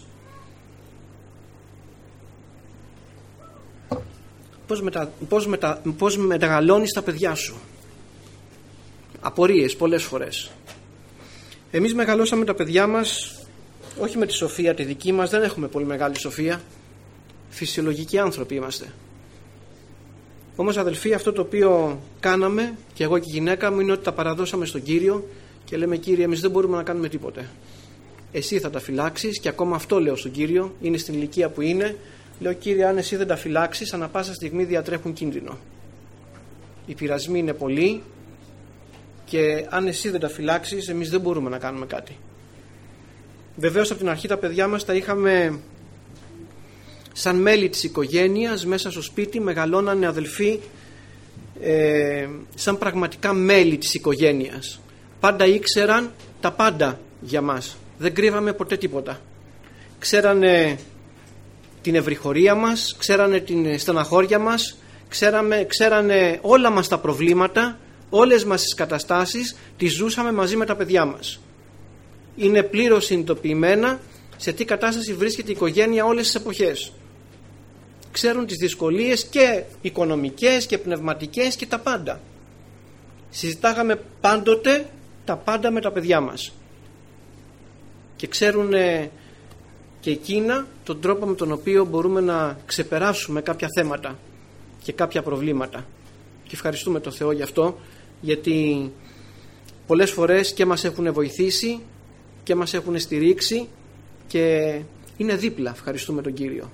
Πώς, μετα, πώς, μετα, πώς μεγαλώνεις τα παιδιά σου? Απορίες πολλές φορές. Εμείς μεγαλώσαμε τα παιδιά μας όχι με τη σοφία τη δική μας, δεν έχουμε πολύ μεγάλη σοφία, φυσιολογικοί άνθρωποι είμαστε. Όμως, αδελφοί, αυτό το οποίο κάναμε και εγώ και η γυναίκα μου είναι ότι τα παραδώσαμε στον Κύριο και λέμε, Κύριε, εμείς δεν μπορούμε να κάνουμε τίποτε. Εσύ θα τα φυλάξεις, και ακόμα αυτό λέω στον Κύριο, είναι στην ηλικία που είναι. Λέω, Κύριε, αν εσύ δεν τα φυλάξεις, ανά πάσα στιγμή διατρέχουν κίνδυνο. Οι πειρασμοί είναι πολλοί και αν εσύ δεν τα φυλάξεις, εμείς δεν μπορούμε να κάνουμε κάτι. Βεβαίως από την αρχή τα παιδιά μας τα είχαμε σαν μέλη της οικογένειας, μέσα στο σπίτι μεγαλώνανε, αδελφοί, ε, σαν πραγματικά μέλη της οικογένειας. Πάντα ήξεραν τα πάντα για μας, δεν κρύβαμε ποτέ τίποτα. Ξέρανε την ευρυχωρία μας, ξέρανε την στεναχώρια μας, ξέραμε, ξέρανε όλα μας τα προβλήματα, όλες μας τις καταστάσεις, τις ζούσαμε μαζί με τα παιδιά μας. Είναι πλήρως συνειδητοποιημένα σε τι κατάσταση βρίσκεται η οικογένεια όλες τις εποχές. Ξέρουν τις δυσκολίες και οικονομικές και πνευματικές και τα πάντα. Συζητάγαμε πάντοτε τα πάντα με τα παιδιά μας. Και ξέρουν και εκείνα τον τρόπο με τον οποίο μπορούμε να ξεπεράσουμε κάποια θέματα και κάποια προβλήματα. Και ευχαριστούμε τον Θεό γι' αυτό, γιατί πολλές φορές και μας έχουν βοηθήσει και μας έχουν στηρίξει και είναι δίπλα. Ευχαριστούμε τον Κύριο.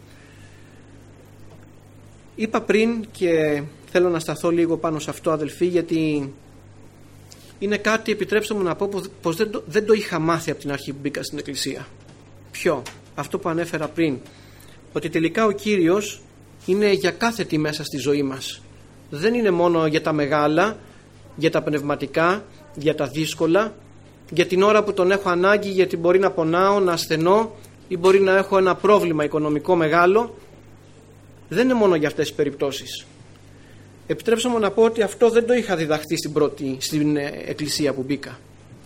Είπα πριν και θέλω να σταθώ λίγο πάνω σε αυτό, αδελφοί, γιατί είναι κάτι, επιτρέψτε μου να πω, πως δεν το, δεν το είχα μάθει από την αρχή που μπήκα στην εκκλησία. Ποιο? Αυτό που ανέφερα πριν, ότι τελικά ο Κύριος είναι για κάθε τι μέσα στη ζωή μας. Δεν είναι μόνο για τα μεγάλα, για τα πνευματικά, για τα δύσκολα, για την ώρα που τον έχω ανάγκη, γιατί μπορεί να πονάω, να ασθενώ ή μπορεί να έχω ένα πρόβλημα οικονομικό μεγάλο. Δεν είναι μόνο για αυτές τις περιπτώσεις. Επιτρέψτε μου να πω ότι αυτό δεν το είχα διδαχθεί στην πρώτη, στην εκκλησία που μπήκα.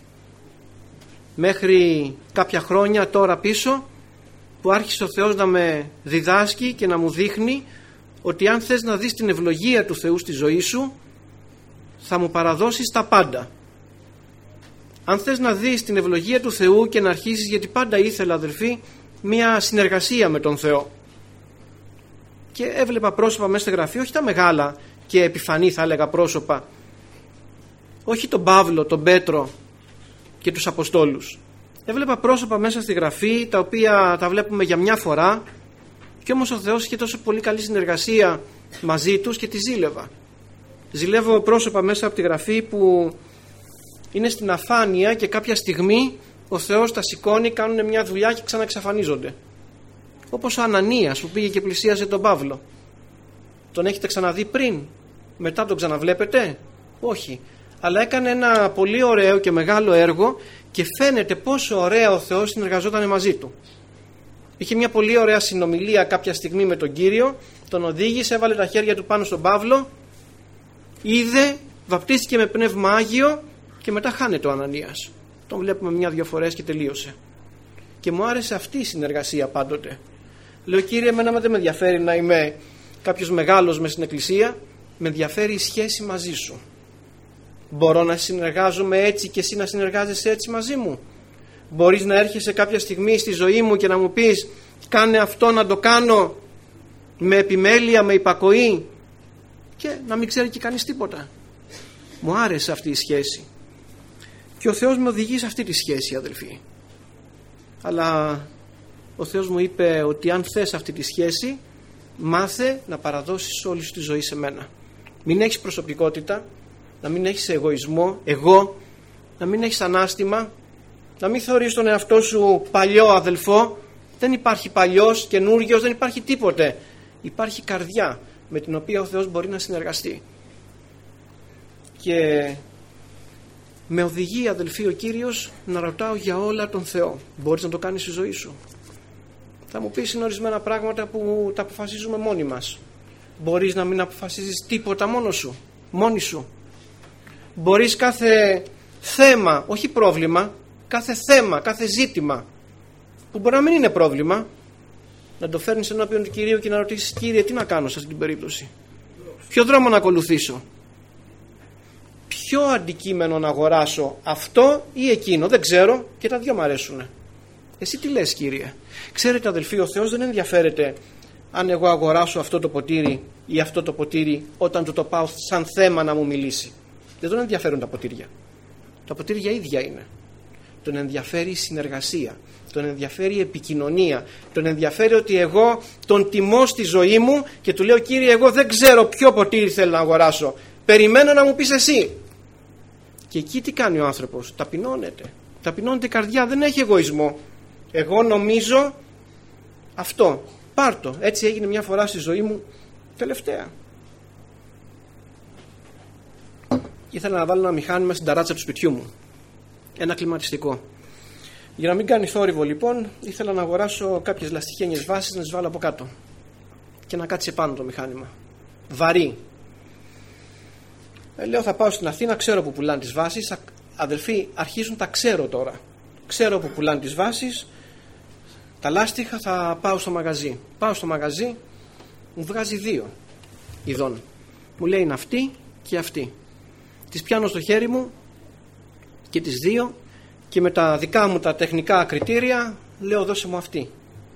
Μέχρι κάποια χρόνια τώρα πίσω, που άρχισε ο Θεός να με διδάσκει και να μου δείχνει ότι αν θες να δεις την ευλογία του Θεού στη ζωή σου, θα μου παραδώσεις τα πάντα. Αν θες να δεις την ευλογία του Θεού και να αρχίσεις, γιατί πάντα ήθελα, αδελφοί, μια συνεργασία με τον Θεό. Και έβλεπα πρόσωπα μέσα στη γραφή, όχι τα μεγάλα και επιφανή θα έλεγα πρόσωπα, όχι τον Παύλο, τον Πέτρο και τους Αποστόλους. Έβλεπα πρόσωπα μέσα στη γραφή τα οποία τα βλέπουμε για μια φορά, και όμως ο Θεός είχε τόσο πολύ καλή συνεργασία μαζί τους και τη ζήλευα. Ζηλεύω πρόσωπα μέσα από τη γραφή που είναι στην αφάνεια και κάποια στιγμή ο Θεός τα σηκώνει, κάνουν μια δουλειά και ξαναεξαφανίζονται. Όπως ο Ανανίας που πήγε και πλησίαζε τον Παύλο. Τον έχετε ξαναδεί πριν? Μετά τον ξαναβλέπετε? Όχι. Αλλά έκανε ένα πολύ ωραίο και μεγάλο έργο και φαίνεται πόσο ωραία ο Θεός συνεργαζόταν μαζί του. Είχε μια πολύ ωραία συνομιλία κάποια στιγμή με τον Κύριο, τον οδήγησε, έβαλε τα χέρια του πάνω στον Παύλο, είδε, βαπτίστηκε με πνεύμα Άγιο και μετά χάνεται ο Ανανίας. Τον βλέπουμε μια-δυο φορές και τελείωσε. Και μου άρεσε αυτή η συνεργασία πάντοτε. Λέω, Κύριε, εμένα δεν με ενδιαφέρει να είμαι κάποιος μεγάλος μες στην εκκλησία, με ενδιαφέρει η σχέση μαζί σου. Μπορώ να συνεργάζομαι έτσι και εσύ να συνεργάζεσαι έτσι μαζί μου? Μπορείς να έρχεσαι κάποια στιγμή στη ζωή μου και να μου πεις, κάνε αυτό, να το κάνω με επιμέλεια, με υπακοή, και να μην ξέρει και κανείς τίποτα? Μου άρεσε αυτή η σχέση και ο Θεός με οδηγεί σε αυτή τη σχέση, αδελφοί. Αλλά ο Θεός μου είπε ότι αν θες αυτή τη σχέση, μάθε να παραδώσεις όλη σου τη ζωή σε μένα. Μην έχεις προσωπικότητα, να μην έχεις εγωισμό, εγώ, να μην έχεις ανάστημα, να μην θεωρείς τον εαυτό σου παλιό αδελφό. Δεν υπάρχει παλιός, καινούριος, δεν υπάρχει τίποτε. Υπάρχει καρδιά με την οποία ο Θεός μπορεί να συνεργαστεί. Και με οδηγεί, αδελφοί, ο Κύριος να ρωτάω για όλα τον Θεό. Μπορείς να το κάνεις στη ζωή σου? Θα μου πεις, είναι ορισμένα πράγματα που τα αποφασίζουμε μόνοι μας. Μπορείς να μην αποφασίζεις τίποτα μόνος σου, μόνη σου? Μπορείς κάθε θέμα, όχι πρόβλημα, κάθε θέμα, κάθε ζήτημα που μπορεί να μην είναι πρόβλημα, να το φέρνεις ενώπιον του Κυρίου και να ρωτήσεις, Κύριε, τι να κάνω σε αυτή την περίπτωση? Ποιο δρόμο να ακολουθήσω? Ποιο αντικείμενο να αγοράσω, αυτό ή εκείνο? Δεν ξέρω, και τα δυο μου αρέσουν. Εσύ τι λες, Κύριε? Ξέρετε, αδελφοί, ο Θεός δεν ενδιαφέρεται αν εγώ αγοράσω αυτό το ποτήρι ή αυτό το ποτήρι όταν του το πάω σαν θέμα να μου μιλήσει. Δεν τον ενδιαφέρουν τα ποτήρια. Τα ποτήρια ίδια είναι. Τον ενδιαφέρει η συνεργασία, τον ενδιαφέρει η επικοινωνία, τον ενδιαφέρει ότι εγώ τον τιμώ στη ζωή μου και του λέω, Κύριε, εγώ δεν ξέρω ποιο ποτήρι θέλω να αγοράσω, περιμένω να μου πεις εσύ. Και εκεί τι κάνει ο άνθρωπος? Ταπεινώνεται. Ταπεινώνεται η καρδιά, δεν έχει εγωισμό. Εγώ νομίζω αυτό, πάρτο. Έτσι έγινε μια φορά στη ζωή μου τελευταία. Ήθελα να βάλω ένα μηχάνημα στην ταράτσα του σπιτιού μου, ένα κλιματιστικό. Για να μην κάνει θόρυβο, λοιπόν, ήθελα να αγοράσω κάποιες λαστιχένιες βάσεις να τις βάλω από κάτω και να κάτσει πάνω το μηχάνημα. Βαρύ. Ε, λέω, θα πάω στην Αθήνα, ξέρω που πουλάνε τις βάσεις. Αδελφοί, αρχίζουν τα ξέρω τώρα. Ξέρω που πουλάνε τις βάσεις. Τα λάστιχα, θα πάω στο μαγαζί. Πάω στο μαγαζί, μου βγάζει δύο ειδών. Μου λέει, είναι αυτή και αυτή. Τις πιάνω στο χέρι μου και τις δύο και με τα δικά μου τα τεχνικά κριτήρια λέω, δώσε μου αυτή.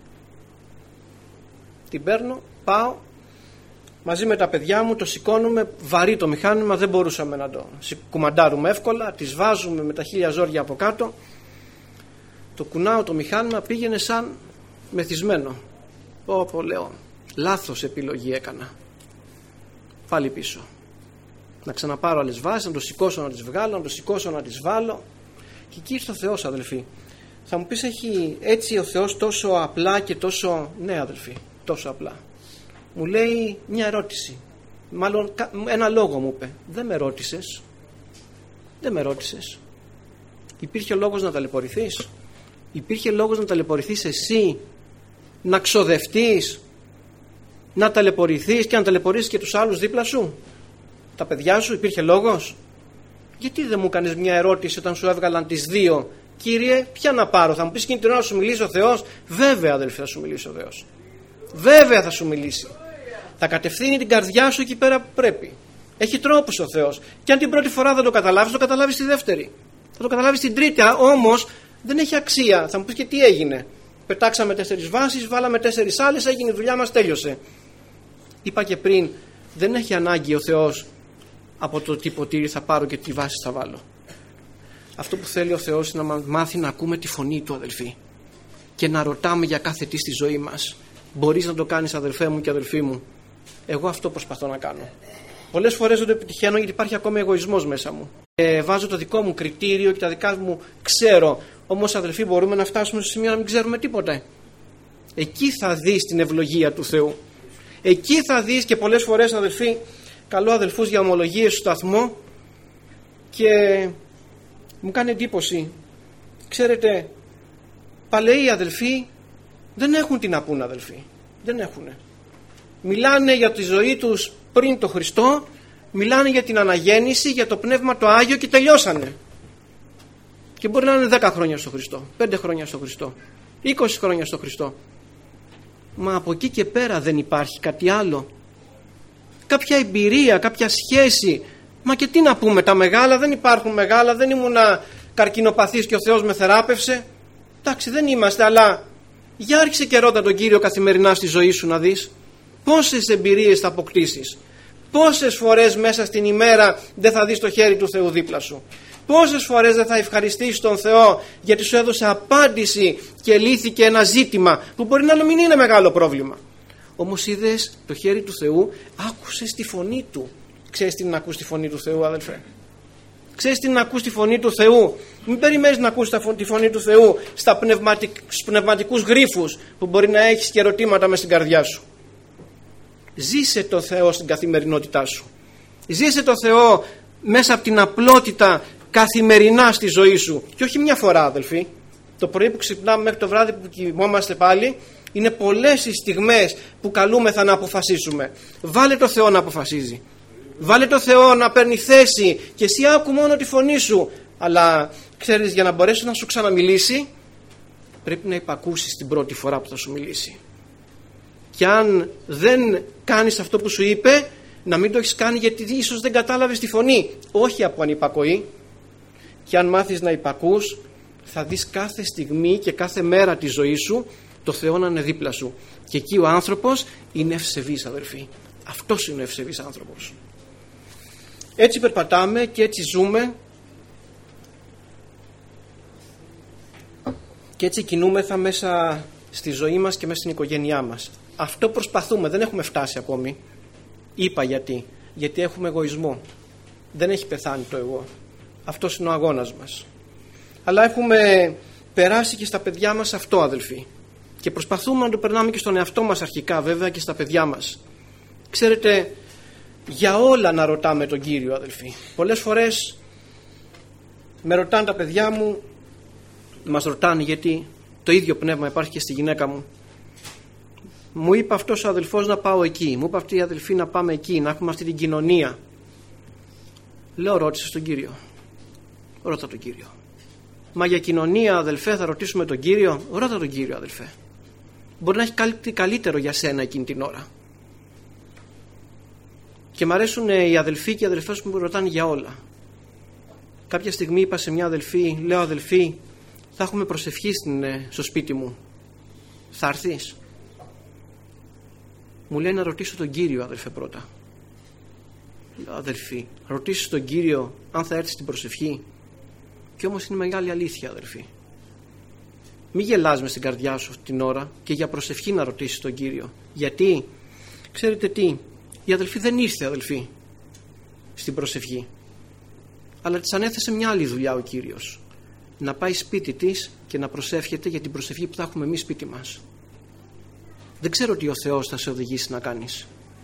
Την παίρνω, πάω μαζί με τα παιδιά μου, το σηκώνουμε, βαρύ το μηχάνημα, δεν μπορούσαμε να το κουμαντάρουμε εύκολα, τις βάζουμε με τα χίλια ζόρια από κάτω, το κουνάω το μηχάνημα, πήγαινε σαν μεθυσμένο. Πω πω, λέω, λάθος επιλογή έκανα. Πάλι πίσω. Να ξαναπάρω άλλες βάσεις, να το σηκώσω να τις βγάλω, να το σηκώσω να τις βάλω. Και εκεί ήρθε ο Θεός, αδελφοί. Θα μου πεις, έχει έτσι ο Θεός τόσο απλά και τόσο... Ναι, αδελφοί, τόσο απλά. Μου λέει μια ερώτηση. Μάλλον ένα λόγο μου είπε. Δεν με ρώτησες. Δεν με ρώτησες. Υπήρχε λόγος να ταλαιπωρηθείς? Υπήρχε λόγος να ταλαιπωρηθείς εσύ? Να ξοδευτείς? Να ταλαιπωρηθείς και να ταλαιπωρήσεις και τους άλλους δίπλα σου? Τα παιδιά σου? Υπήρχε λόγος? Γιατί δεν μου κάνεις μια ερώτηση όταν σου έβγαλαν τις δύο? Κύριε, ποια να πάρω? Θα μου πεις εκείνη την ώρα να σου μιλήσει ο Θεός? Βέβαια, αδελφέ, θα σου μιλήσει ο Θεός. Βέβαια θα σου μιλήσει. Θα κατευθύνει την καρδιά σου εκεί πέρα που πρέπει. Έχει τρόπους ο Θεός. Και αν την πρώτη φορά δεν το καταλάβεις, το καταλάβεις τη δεύτερη. Θα το καταλάβεις την τρίτη. Όμως δεν έχει αξία. Θα μου πεις, και τι έγινε? πετάξαμε τέσσερις βάσεις, βάλαμε τέσσερις άλλες, έγινε η δουλειά μας, τέλειωσε. Είπα και πριν, δεν έχει ανάγκη ο Θεός από το τι ποτήρι θα πάρω και τι βάσεις θα βάλω. Αυτό που θέλει ο Θεός είναι να μας μάθει να ακούμε τη φωνή Του, αδελφοί, και να ρωτάμε για κάθε τι στη ζωή μας. Μπορείς να το κάνεις, αδελφέ μου και αδελφοί μου? Εγώ αυτό προσπαθώ να κάνω. Πολλές φορές δεν το επιτυχαίνω γιατί υπάρχει ακόμα εγωισμός μέσα μου. Ε, βάζω το δικό μου κριτήριο και τα δικά μου ξέρω. Όμως, αδελφοί, μπορούμε να φτάσουμε στο σημείο να μην ξέρουμε τίποτα. Εκεί θα δεις την ευλογία του Θεού. Εκεί θα δεις, και πολλές φορές, αδελφοί, καλώ αδελφούς για ομολογίες στο σταθμό και μου κάνει εντύπωση. Ξέρετε, παλαιοί αδελφοί δεν έχουν τι να πούν, αδελφοί. Δεν έχουνε. Μιλάνε για τη ζωή τους πριν το Χριστό, μιλάνε για την αναγέννηση, για το Πνεύμα το Άγιο και τελειώσανε. Και μπορεί να είναι δέκα χρόνια στο Χριστό, πέντε χρόνια στο Χριστό, είκοσι χρόνια στο Χριστό. Μα από εκεί και πέρα δεν υπάρχει κάτι άλλο. Κάποια εμπειρία, κάποια σχέση. Μα και τι να πούμε, τα μεγάλα δεν υπάρχουν μεγάλα, δεν ήμουνα καρκινοπαθής και ο Θεός με θεράπευσε. Εντάξει, δεν είμαστε, αλλά για άρχισε και ρώτα τον Κύριο καθημερινά στη ζωή σου να δεις πόσες εμπειρίες θα αποκτήσεις. Πόσες φορές μέσα στην ημέρα δεν θα δεις το χέρι του Θεού δίπλα σου. Πόσες φορές δεν θα ευχαριστήσεις τον Θεό γιατί σου έδωσε απάντηση και λύθηκε ένα ζήτημα που μπορεί να μην είναι μεγάλο πρόβλημα. Όμως είδες το χέρι του Θεού, άκουσες τη φωνή Του. Ξέρεις τι είναι να ακούς τη φωνή του Θεού, αδελφέ? Ξέρεις τι είναι να ακούς τη φωνή του Θεού? Μην περιμένεις να ακούσεις τη φωνή του Θεού στα πνευματικ... στους πνευματικούς γρίφους που μπορεί να έχεις και ερωτήματα μες στην καρδιά σου. Ζήσε το Θεό στην καθημερινότητά σου. Ζήσε το Θεό μέσα από την απλότητα καθημερινά στη ζωή σου. Και όχι μια φορά, αδελφοί. Το πρωί που ξυπνάμε μέχρι το βράδυ που κοιμόμαστε πάλι, είναι πολλές οι στιγμές που καλούμεθα να αποφασίσουμε. Βάλε το Θεό να αποφασίζει. Βάλε το Θεό να παίρνει θέση και εσύ άκου μόνο τη φωνή σου. Αλλά ξέρεις, για να μπορέσει να σου ξαναμιλήσει πρέπει να υπακούσεις την πρώτη φορά που θα σου μιλήσει. Και αν δεν κάνεις αυτό που σου είπε, να μην το έχεις κάνει γιατί ίσως δεν κατάλαβες τη φωνή. Όχι από ανυπακοή. Και αν μάθεις να υπακούς, θα δεις κάθε στιγμή και κάθε μέρα της ζωής σου το Θεό να είναι δίπλα σου. Και εκεί ο άνθρωπος είναι ευσεβής, αδελφοί. Αυτός είναι ο ευσεβής άνθρωπος. Έτσι περπατάμε και έτσι ζούμε και έτσι κινούμεθα μέσα στη ζωή μας και μέσα στην οικογένειά μας. Αυτό προσπαθούμε, δεν έχουμε φτάσει ακόμη. Είπα γιατί. Γιατί έχουμε εγωισμό. Δεν έχει πεθάνει το εγώ. Αυτός είναι ο αγώνας μας. Αλλά έχουμε περάσει και στα παιδιά μας αυτό, αδελφοί. Και προσπαθούμε να το περνάμε και στον εαυτό μας αρχικά, βέβαια, και στα παιδιά μας. Ξέρετε, για όλα να ρωτάμε τον Κύριο, αδελφοί. Πολλές φορές με ρωτάνε τα παιδιά μου, μας ρωτάνε γιατί το ίδιο πνεύμα υπάρχει και στη γυναίκα μου. Μου είπε αυτός ο αδελφός να πάω εκεί, μου είπε αυτή η αδελφή να πάμε εκεί, να έχουμε αυτή την κοινωνία. Λέω, ρώτησε τον Κύριο. Ρώτα τον Κύριο. Μα για κοινωνία, αδελφέ, θα ρωτήσουμε τον Κύριο? Ρώτα τον Κύριο, αδελφέ. Μπορεί να έχει κάτι καλύτερο για σένα εκείνη την ώρα. Και μ' αρέσουν οι αδελφοί και οι αδελφές που μου ρωτάνε για όλα. Κάποια στιγμή είπα σε μια αδελφή, λέω, αδελφή, θα έχουμε προσευχή στην, στο σπίτι μου. Θα έρθεις? Μου λέει να ρωτήσω τον Κύριο, αδελφέ, πρώτα. Λέω, αδελφή, ρωτήσεις τον Κύριο αν θα έρθει στην προσευχή? Και όμως είναι μεγάλη αλήθεια, αδελφή. Μη γελάς μες στην καρδιά σου αυτή την ώρα και για προσευχή να ρωτήσεις τον Κύριο. Γιατί, ξέρετε τι, η αδελφή δεν ήρθε, αδελφή, στην προσευχή. Αλλά της ανέθεσε μια άλλη δουλειά ο Κύριος. Να πάει σπίτι της και να προσεύχεται για την προσευχή που θα έχουμε εμείς σπίτι μας. Δεν ξέρω τι ο Θεός θα σε οδηγήσει να κάνεις.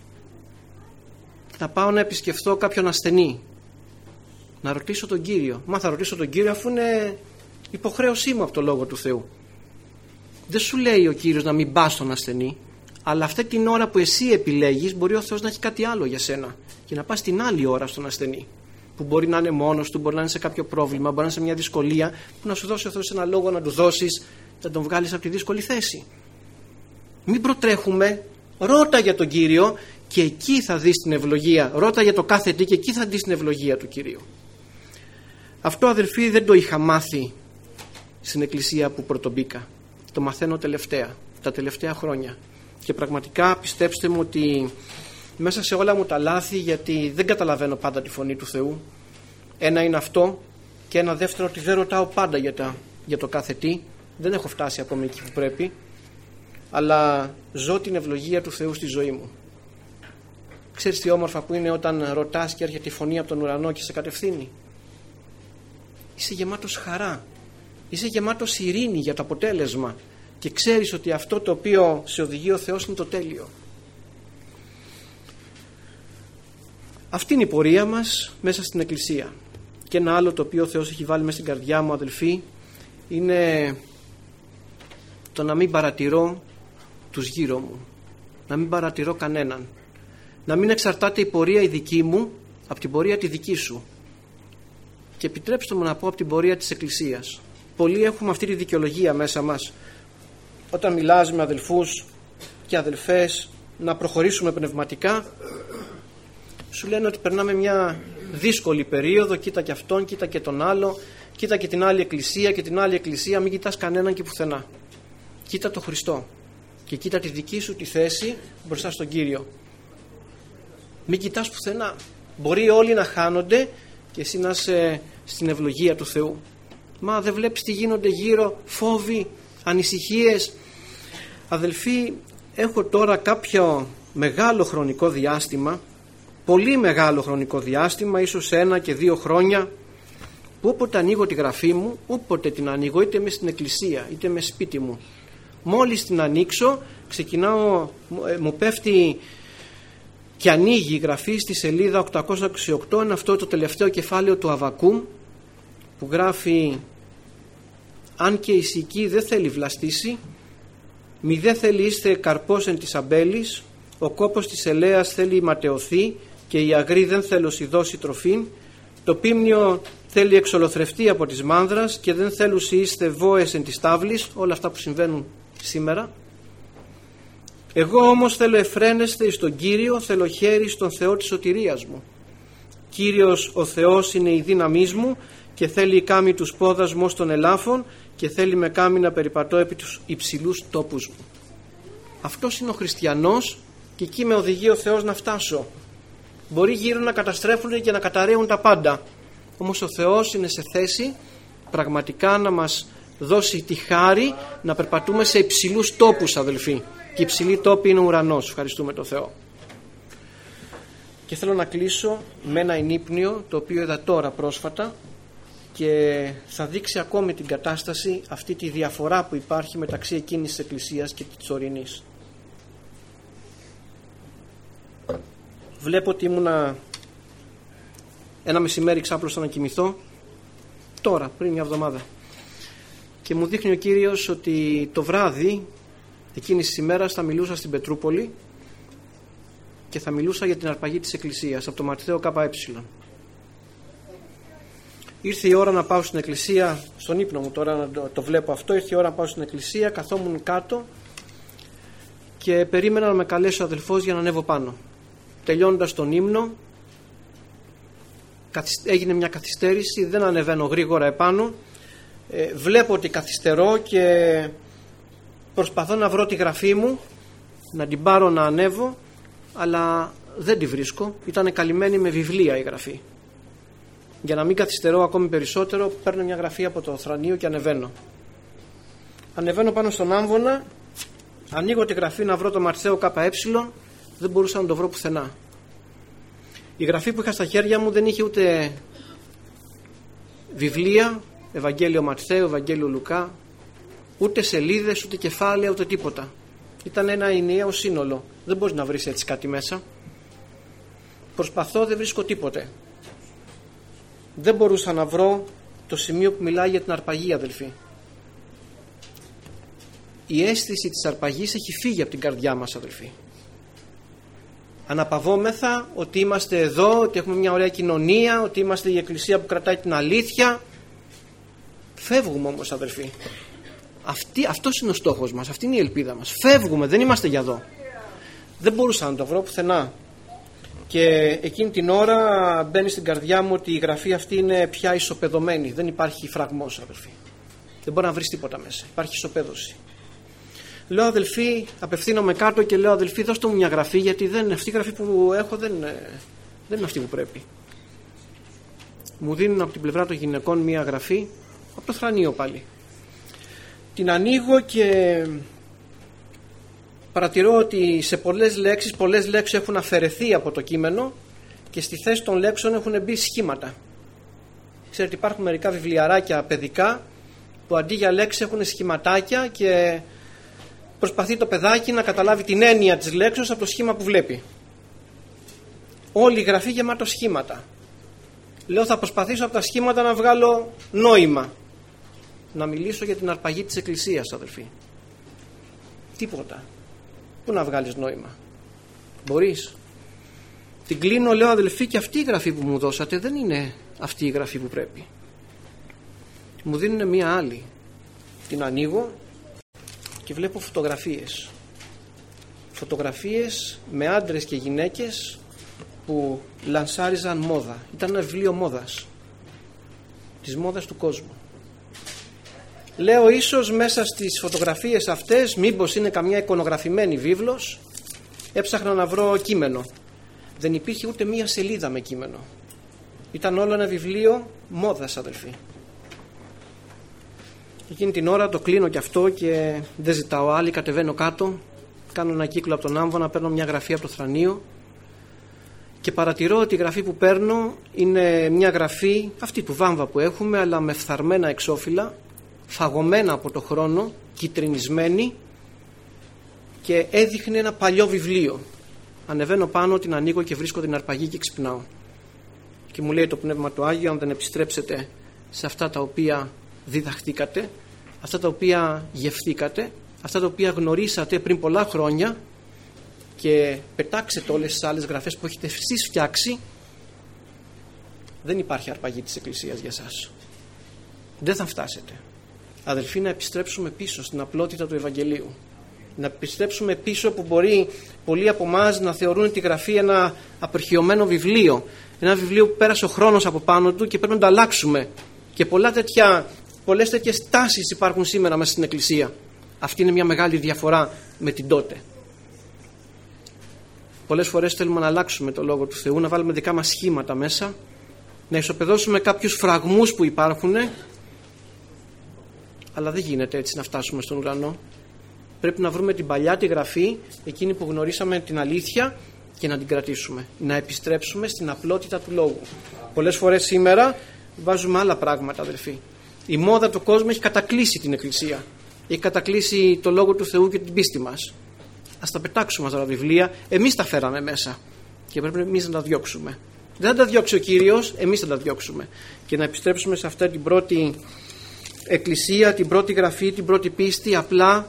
Να πάω να επισκεφθώ κάποιον ασθενή. Να ρωτήσω τον Κύριο. Μα θα ρωτήσω τον Κύριο αφού είναι υποχρέωσή μου από το Λόγο του Θεού. Δεν σου λέει ο Κύριος να μην πας στον ασθενή, αλλά αυτή την ώρα που εσύ επιλέγεις μπορεί ο Θεός να έχει κάτι άλλο για σένα και να πας την άλλη ώρα στον ασθενή, που μπορεί να είναι μόνος του, μπορεί να είναι σε κάποιο πρόβλημα, μπορεί να είναι σε μια δυσκολία, που να σου δώσει ο Θεός ένα λόγο να του δώσεις, να τον βγάλεις από τη δύσκολη θέση. Μην προτρέχουμε, ρώτα για τον Κύριο και εκεί θα δεις την ευλογία. Ρώτα για το κάθε τι και εκεί θα δεις την ευλογία του Κυρίου. Αυτό, αδελφοί, δεν το είχα μάθει στην εκκλησία που πρωτομπήκα. Το μαθαίνω τελευταία, τα τελευταία χρόνια. Και πραγματικά πιστέψτε μου ότι μέσα σε όλα μου τα λάθη, γιατί δεν καταλαβαίνω πάντα τη φωνή του Θεού, ένα είναι αυτό, και ένα δεύτερο ότι δεν ρωτάω πάντα για, τα, για το κάθε τι. Δεν έχω φτάσει ακόμη εκεί που πρέπει, αλλά ζω την ευλογία του Θεού στη ζωή μου. Ξέρεις τι όμορφα που είναι όταν ρωτάς και έρχεται η φωνή από τον ουρανό και σε κατευθύνει. Είσαι γεμάτος χαρά, είσαι γεμάτος ειρήνη για το αποτέλεσμα και ξέρεις ότι αυτό το οποίο σε οδηγεί ο Θεός είναι το τέλειο. Αυτή είναι η πορεία μας μέσα στην Εκκλησία. Και ένα άλλο το οποίο ο Θεός έχει βάλει μέσα στην καρδιά μου, αδελφοί, είναι το να μην παρατηρώ τους γύρω μου, να μην παρατηρώ κανέναν, να μην εξαρτάται η πορεία η δική μου από την πορεία τη δική σου, και επιτρέψτε μου να πω από την πορεία της Εκκλησίας. Πολλοί έχουμε αυτή τη δικαιολογία μέσα μας όταν μιλάς με αδελφούς και αδελφές να προχωρήσουμε πνευματικά, σου λένε ότι περνάμε μια δύσκολη περίοδο, κοίτα και αυτόν, κοίτα και τον άλλο, κοίτα και την άλλη εκκλησία και την άλλη εκκλησία. Μην κοιτάς κανέναν και πουθενά, κοίτα το Χριστό και κοίτα τη δική σου τη θέση μπροστά στον Κύριο. Μην κοιτάς πουθενά. Μπορεί όλοι να χάνονται και εσύ να είσαι στην ευλογία του Θεού. Μα δεν βλέπεις τι γίνονται γύρω, φόβοι, ανησυχίες? Αδελφοί, έχω τώρα κάποιο μεγάλο χρονικό διάστημα, πολύ μεγάλο χρονικό διάστημα, ίσως ένα και δύο χρόνια, που όποτε ανοίγω τη γραφή μου, όποτε την ανοίγω, είτε με στην εκκλησία είτε με σπίτι μου, μόλις την ανοίξω ξεκινάω, μου πέφτει και ανοίγει η γραφή στη σελίδα οκτακόσια είκοσι οκτώ. Είναι αυτό το τελευταίο κεφάλαιο του Αββακούμ που γράφει: αν και η σική δεν θέλει βλαστήσει, μη δεν θέλει είστε καρπός εν της αμπέλης, ο κόπος της ελαίας θέλει ματαιωθεί και η αγρή δεν θέλει δώσει τροφήν, το πίμνιο θέλει εξολοθρευτεί από της μάνδρας και δεν θέλουσι είστε βόες εν της τάβλης. Όλα αυτά που συμβαίνουν σήμερα. Εγώ όμως θέλω εφραίνεστε εις τον Κύριο, θέλω χέρι στον Θεό της σωτηρίας μου. Κύριος ο Θεός είναι η δύναμής μου και θέλει κάμει τους πόδας μου ως των ελάφων και θέλει με κάμει να περιπατώ επί τους υψηλούς τόπους μου. Αυτός είναι ο χριστιανός και εκεί με οδηγεί ο Θεός να φτάσω. Μπορεί γύρω να καταστρέφουν και να καταραίουν τα πάντα, όμως ο Θεός είναι σε θέση πραγματικά να μας δώσει τη χάρη να περπατούμε σε υψηλούς τόπους, αδελφοί, και η υψηλή τόπη είναι ο ουρανός. Ευχαριστούμε τον Θεό. Και θέλω να κλείσω με ένα ενύπνιο το οποίο είδα τώρα πρόσφατα και θα δείξει ακόμη την κατάσταση, αυτή τη διαφορά που υπάρχει μεταξύ εκείνης της εκκλησίας και της ορεινής. Βλέπω ότι ήμουνα ένα μεσημέρι, ξάπλωσα να κοιμηθώ τώρα πριν μια εβδομάδα και μου δείχνει ο Κύριος ότι το βράδυ εκείνης της ημέρας θα μιλούσα στην Πετρούπολη και θα μιλούσα για την αρπαγή της εκκλησίας από το Ματθαίο ΚΕ. Ήρθε η ώρα να πάω στην εκκλησία, στον ύπνο μου τώρα να το, το βλέπω αυτό, ήρθε η ώρα να πάω στην εκκλησία, καθόμουν κάτω και περίμενα να με καλέσει ο αδελφός για να ανέβω πάνω. Τελειώνοντας τον ύμνο έγινε μια καθυστέρηση, δεν ανεβαίνω γρήγορα επάνω, ε, βλέπω ότι καθυστερώ και προσπαθώ να βρω τη γραφή μου, να την πάρω να ανέβω, αλλά δεν τη βρίσκω, ήταν καλυμμένη με βιβλία η γραφή. Για να μην καθυστερώ ακόμη περισσότερο, παίρνω μια γραφή από το θρανείο και ανεβαίνω. Ανεβαίνω πάνω στον άμβονα, ανοίγω τη γραφή να βρω το Ματθαίο ΚΕ, δεν μπορούσα να το βρω πουθενά. Η γραφή που είχα στα χέρια μου δεν είχε ούτε βιβλία, Ευαγγέλιο Ματθαίου, Ευαγγέλιο Λουκά, ούτε σελίδες, ούτε κεφάλαια, ούτε τίποτα. Ήταν ένα ενιαίο σύνολο. Δεν μπορείς να βρεις έτσι κάτι μέσα. Προσπαθώ, δεν βρίσκω τίποτε. Δεν μπορούσα να βρω το σημείο που μιλάει για την αρπαγή, αδελφοί. Η αίσθηση της αρπαγής έχει φύγει από την καρδιά μας, αδελφοί. Αναπαυόμεθα ότι είμαστε εδώ, ότι έχουμε μια ωραία κοινωνία, ότι είμαστε η εκκλησία που κρατάει την αλήθεια. Φεύγουμε όμως, αδελφοί. Αυτή, αυτός είναι ο στόχος μας, αυτή είναι η ελπίδα μας. Φεύγουμε, δεν είμαστε για εδώ. Δεν μπορούσα να το βρω πουθενά. Και εκείνη την ώρα μπαίνει στην καρδιά μου ότι η γραφή αυτή είναι πια ισοπεδωμένη. Δεν υπάρχει φραγμός, αδελφοί. Δεν μπορεί να βρεις τίποτα μέσα. Υπάρχει ισοπαίδωση. Λέω αδελφοί, απευθύνομαι κάτω και λέω αδελφοί, δώστε μου μια γραφή, γιατί δεν, αυτή η γραφή που έχω δεν, δεν είναι αυτή που πρέπει. Μου δίνουν από την πλευρά των γυναικών μια γραφή, από το θρανείο πάλι. Την ανοίγω και παρατηρώ ότι σε πολλές λέξεις, πολλές λέξεις έχουν αφαιρεθεί από το κείμενο και στη θέση των λέξεων έχουν μπει σχήματα. Ξέρετε, υπάρχουν μερικά βιβλιαράκια παιδικά που αντί για λέξεις έχουν σχηματάκια και προσπαθεί το παιδάκι να καταλάβει την έννοια της λέξης από το σχήμα που βλέπει. Όλη η γραφή γεμάτο σχήματα. Λέω θα προσπαθήσω από τα σχήματα να βγάλω νόημα. Να μιλήσω για την αρπαγή της Εκκλησίας, αδελφοί. Τίποτα. Πού να βγάλεις νόημα? Μπορείς? Την κλείνω, λέω αδελφοί, και αυτή η γραφή που μου δώσατε δεν είναι αυτή η γραφή που πρέπει. Μου δίνουν μία άλλη. Την ανοίγω και βλέπω φωτογραφίες. Φωτογραφίες με άντρες και γυναίκες που λανσάριζαν μόδα. Ήταν ένα βιβλίο μόδας. Της μόδας του κόσμου. Λέω ίσως μέσα στις φωτογραφίες αυτές μήπως είναι καμιά εικονογραφημένη βίβλος. Έψαχνα να βρω κείμενο. Δεν υπήρχε ούτε μία σελίδα με κείμενο. Ήταν όλο ένα βιβλίο μόδας, αδελφοί. Εκείνη την ώρα το κλείνω κι αυτό και δεν ζητάω άλλη. Κατεβαίνω κάτω, κάνω ένα κύκλο από τον άμβονα, παίρνω μια γραφή από το θρανείο και παρατηρώ ότι η γραφή που παίρνω είναι μια γραφή αυτή του βάμβα που έχουμε, αλλά με φθαρμένα εξώφυλλα, φαγωμένα από το χρόνο, κυτρινισμένη, και έδειχνε ένα παλιό βιβλίο. Ανεβαίνω πάνω, την ανοίγω και βρίσκω την αρπαγή και ξυπνάω. Και μου λέει το Πνεύμα του Άγιο, αν δεν επιστρέψετε σε αυτά τα οποία διδαχτήκατε, αυτά τα οποία γευθήκατε, αυτά τα οποία γνωρίσατε πριν πολλά χρόνια, και πετάξετε όλες τις άλλες γραφές που έχετε εσείς φτιάξει, δεν υπάρχει αρπαγή της Εκκλησίας για σας. Δεν θα φτάσετε. Αδελφοί, να επιστρέψουμε πίσω στην απλότητα του Ευαγγελίου. Να επιστρέψουμε πίσω, που μπορεί πολλοί από εμάς να θεωρούν τη γραφή ένα απερχιωμένο βιβλίο, ένα βιβλίο που πέρασε ο χρόνος από πάνω του και πρέπει να το αλλάξουμε. Και πολλά τέτοια, πολλές τέτοιες τάσεις υπάρχουν σήμερα μέσα στην Εκκλησία. Αυτή είναι μια μεγάλη διαφορά με την τότε. Πολλές φορές θέλουμε να αλλάξουμε το Λόγο του Θεού, να βάλουμε δικά μας σχήματα μέσα, να ισοπεδώσουμε κάποιους φραγμούς που υπάρχουν, αλλά δεν γίνεται έτσι να φτάσουμε στον ουρανό. Πρέπει να βρούμε την παλιά τη γραφή, εκείνη που γνωρίσαμε την αλήθεια, και να την κρατήσουμε. Να επιστρέψουμε στην απλότητα του Λόγου. Πολλές φορές σήμερα βάζουμε άλλα πράγματα, αδελφοί. Η μόδα του κόσμου έχει κατακλείσει την Εκκλησία. Έχει κατακλείσει το Λόγο του Θεού και την πίστη μας. Ας τα πετάξουμε αυτά τα βιβλία. Εμείς τα φέραμε μέσα και πρέπει εμείς να τα διώξουμε. Δεν θα τα διώξει ο Κύριος, εμείς θα τα διώξουμε. Και να επιστρέψουμε σε αυτή την πρώτη Εκκλησία, την πρώτη γραφή, την πρώτη πίστη, απλά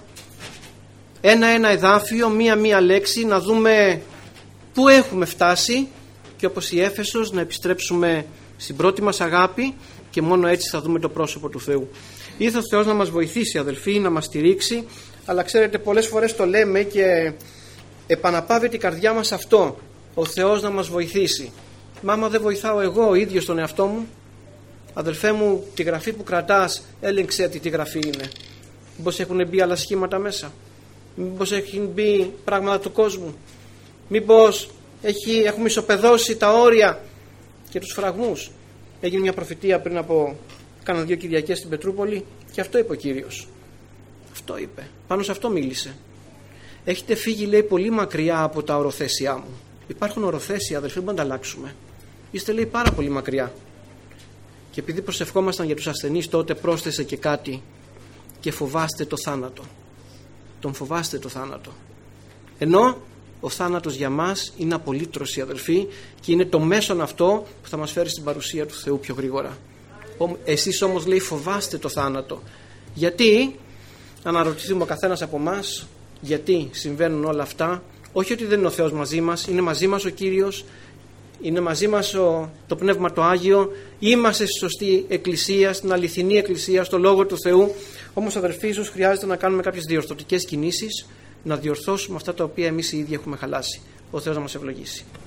ένα-ένα εδάφιο, μία-μία λέξη, να δούμε πού έχουμε φτάσει, και όπως η Έφεσος να επιστρέψουμε στην πρώτη μας αγάπη, και μόνο έτσι θα δούμε το πρόσωπο του Θεού. Ήρθε ο Θεός να μας βοηθήσει, αδελφοί, να μας στηρίξει, αλλά ξέρετε, πολλές φορές το λέμε και επαναπάβεται η καρδιά μας αυτό, ο Θεός να μας βοηθήσει. Μα άμα δεν βοηθάω εγώ ο ίδιος τον εαυτό μου, αδελφέ μου, τη γραφή που κρατάς, έλεγξε τι τη γραφή είναι. Μήπως έχουν μπει άλλα σχήματα μέσα, μήπως έχουν μπει πράγματα του κόσμου, μήπως έχει, έχουμε ισοπεδώσει τα όρια και τους φραγμούς. Έγινε μια προφητεία πριν από κάνα δύο Κυριακές στην Πετρούπολη και αυτό είπε ο Κύριος. Αυτό είπε, πάνω σε αυτό μίλησε. Έχετε φύγει, λέει, πολύ μακριά από τα οροθέσιά μου. Υπάρχουν οροθέσια, αδελφοί, που να τα αλλάξουμε. Είστε, λέει, πάρα πολύ μακριά. Και επειδή προσευχόμασταν για τους ασθενείς, τότε πρόσθεσε και κάτι, και φοβάστε το θάνατο. Τον φοβάστε το θάνατο. Ενώ ο θάνατος για μας είναι απολύτρωση, αδελφοί, και είναι το μέσον αυτό που θα μας φέρει στην παρουσία του Θεού πιο γρήγορα. Εσείς όμως, λέει, φοβάστε το θάνατο. Γιατί, αναρωτηθούμε ο καθένας από εμάς, γιατί συμβαίνουν όλα αυτά? Όχι ότι δεν είναι ο Θεός μαζί μας, είναι μαζί μας ο Κύριος, είναι μαζί μας ο, το Πνεύμα το Άγιο, είμαστε στη σωστή εκκλησία, στην αληθινή εκκλησία, στο Λόγο του Θεού. Όμως, αδελφοί, ίσως χρειάζεται να κάνουμε κάποιες διορθωτικές κινήσεις, να διορθώσουμε αυτά τα οποία εμείς οι ίδιοι έχουμε χαλάσει. Ο Θεός να μας ευλογήσει.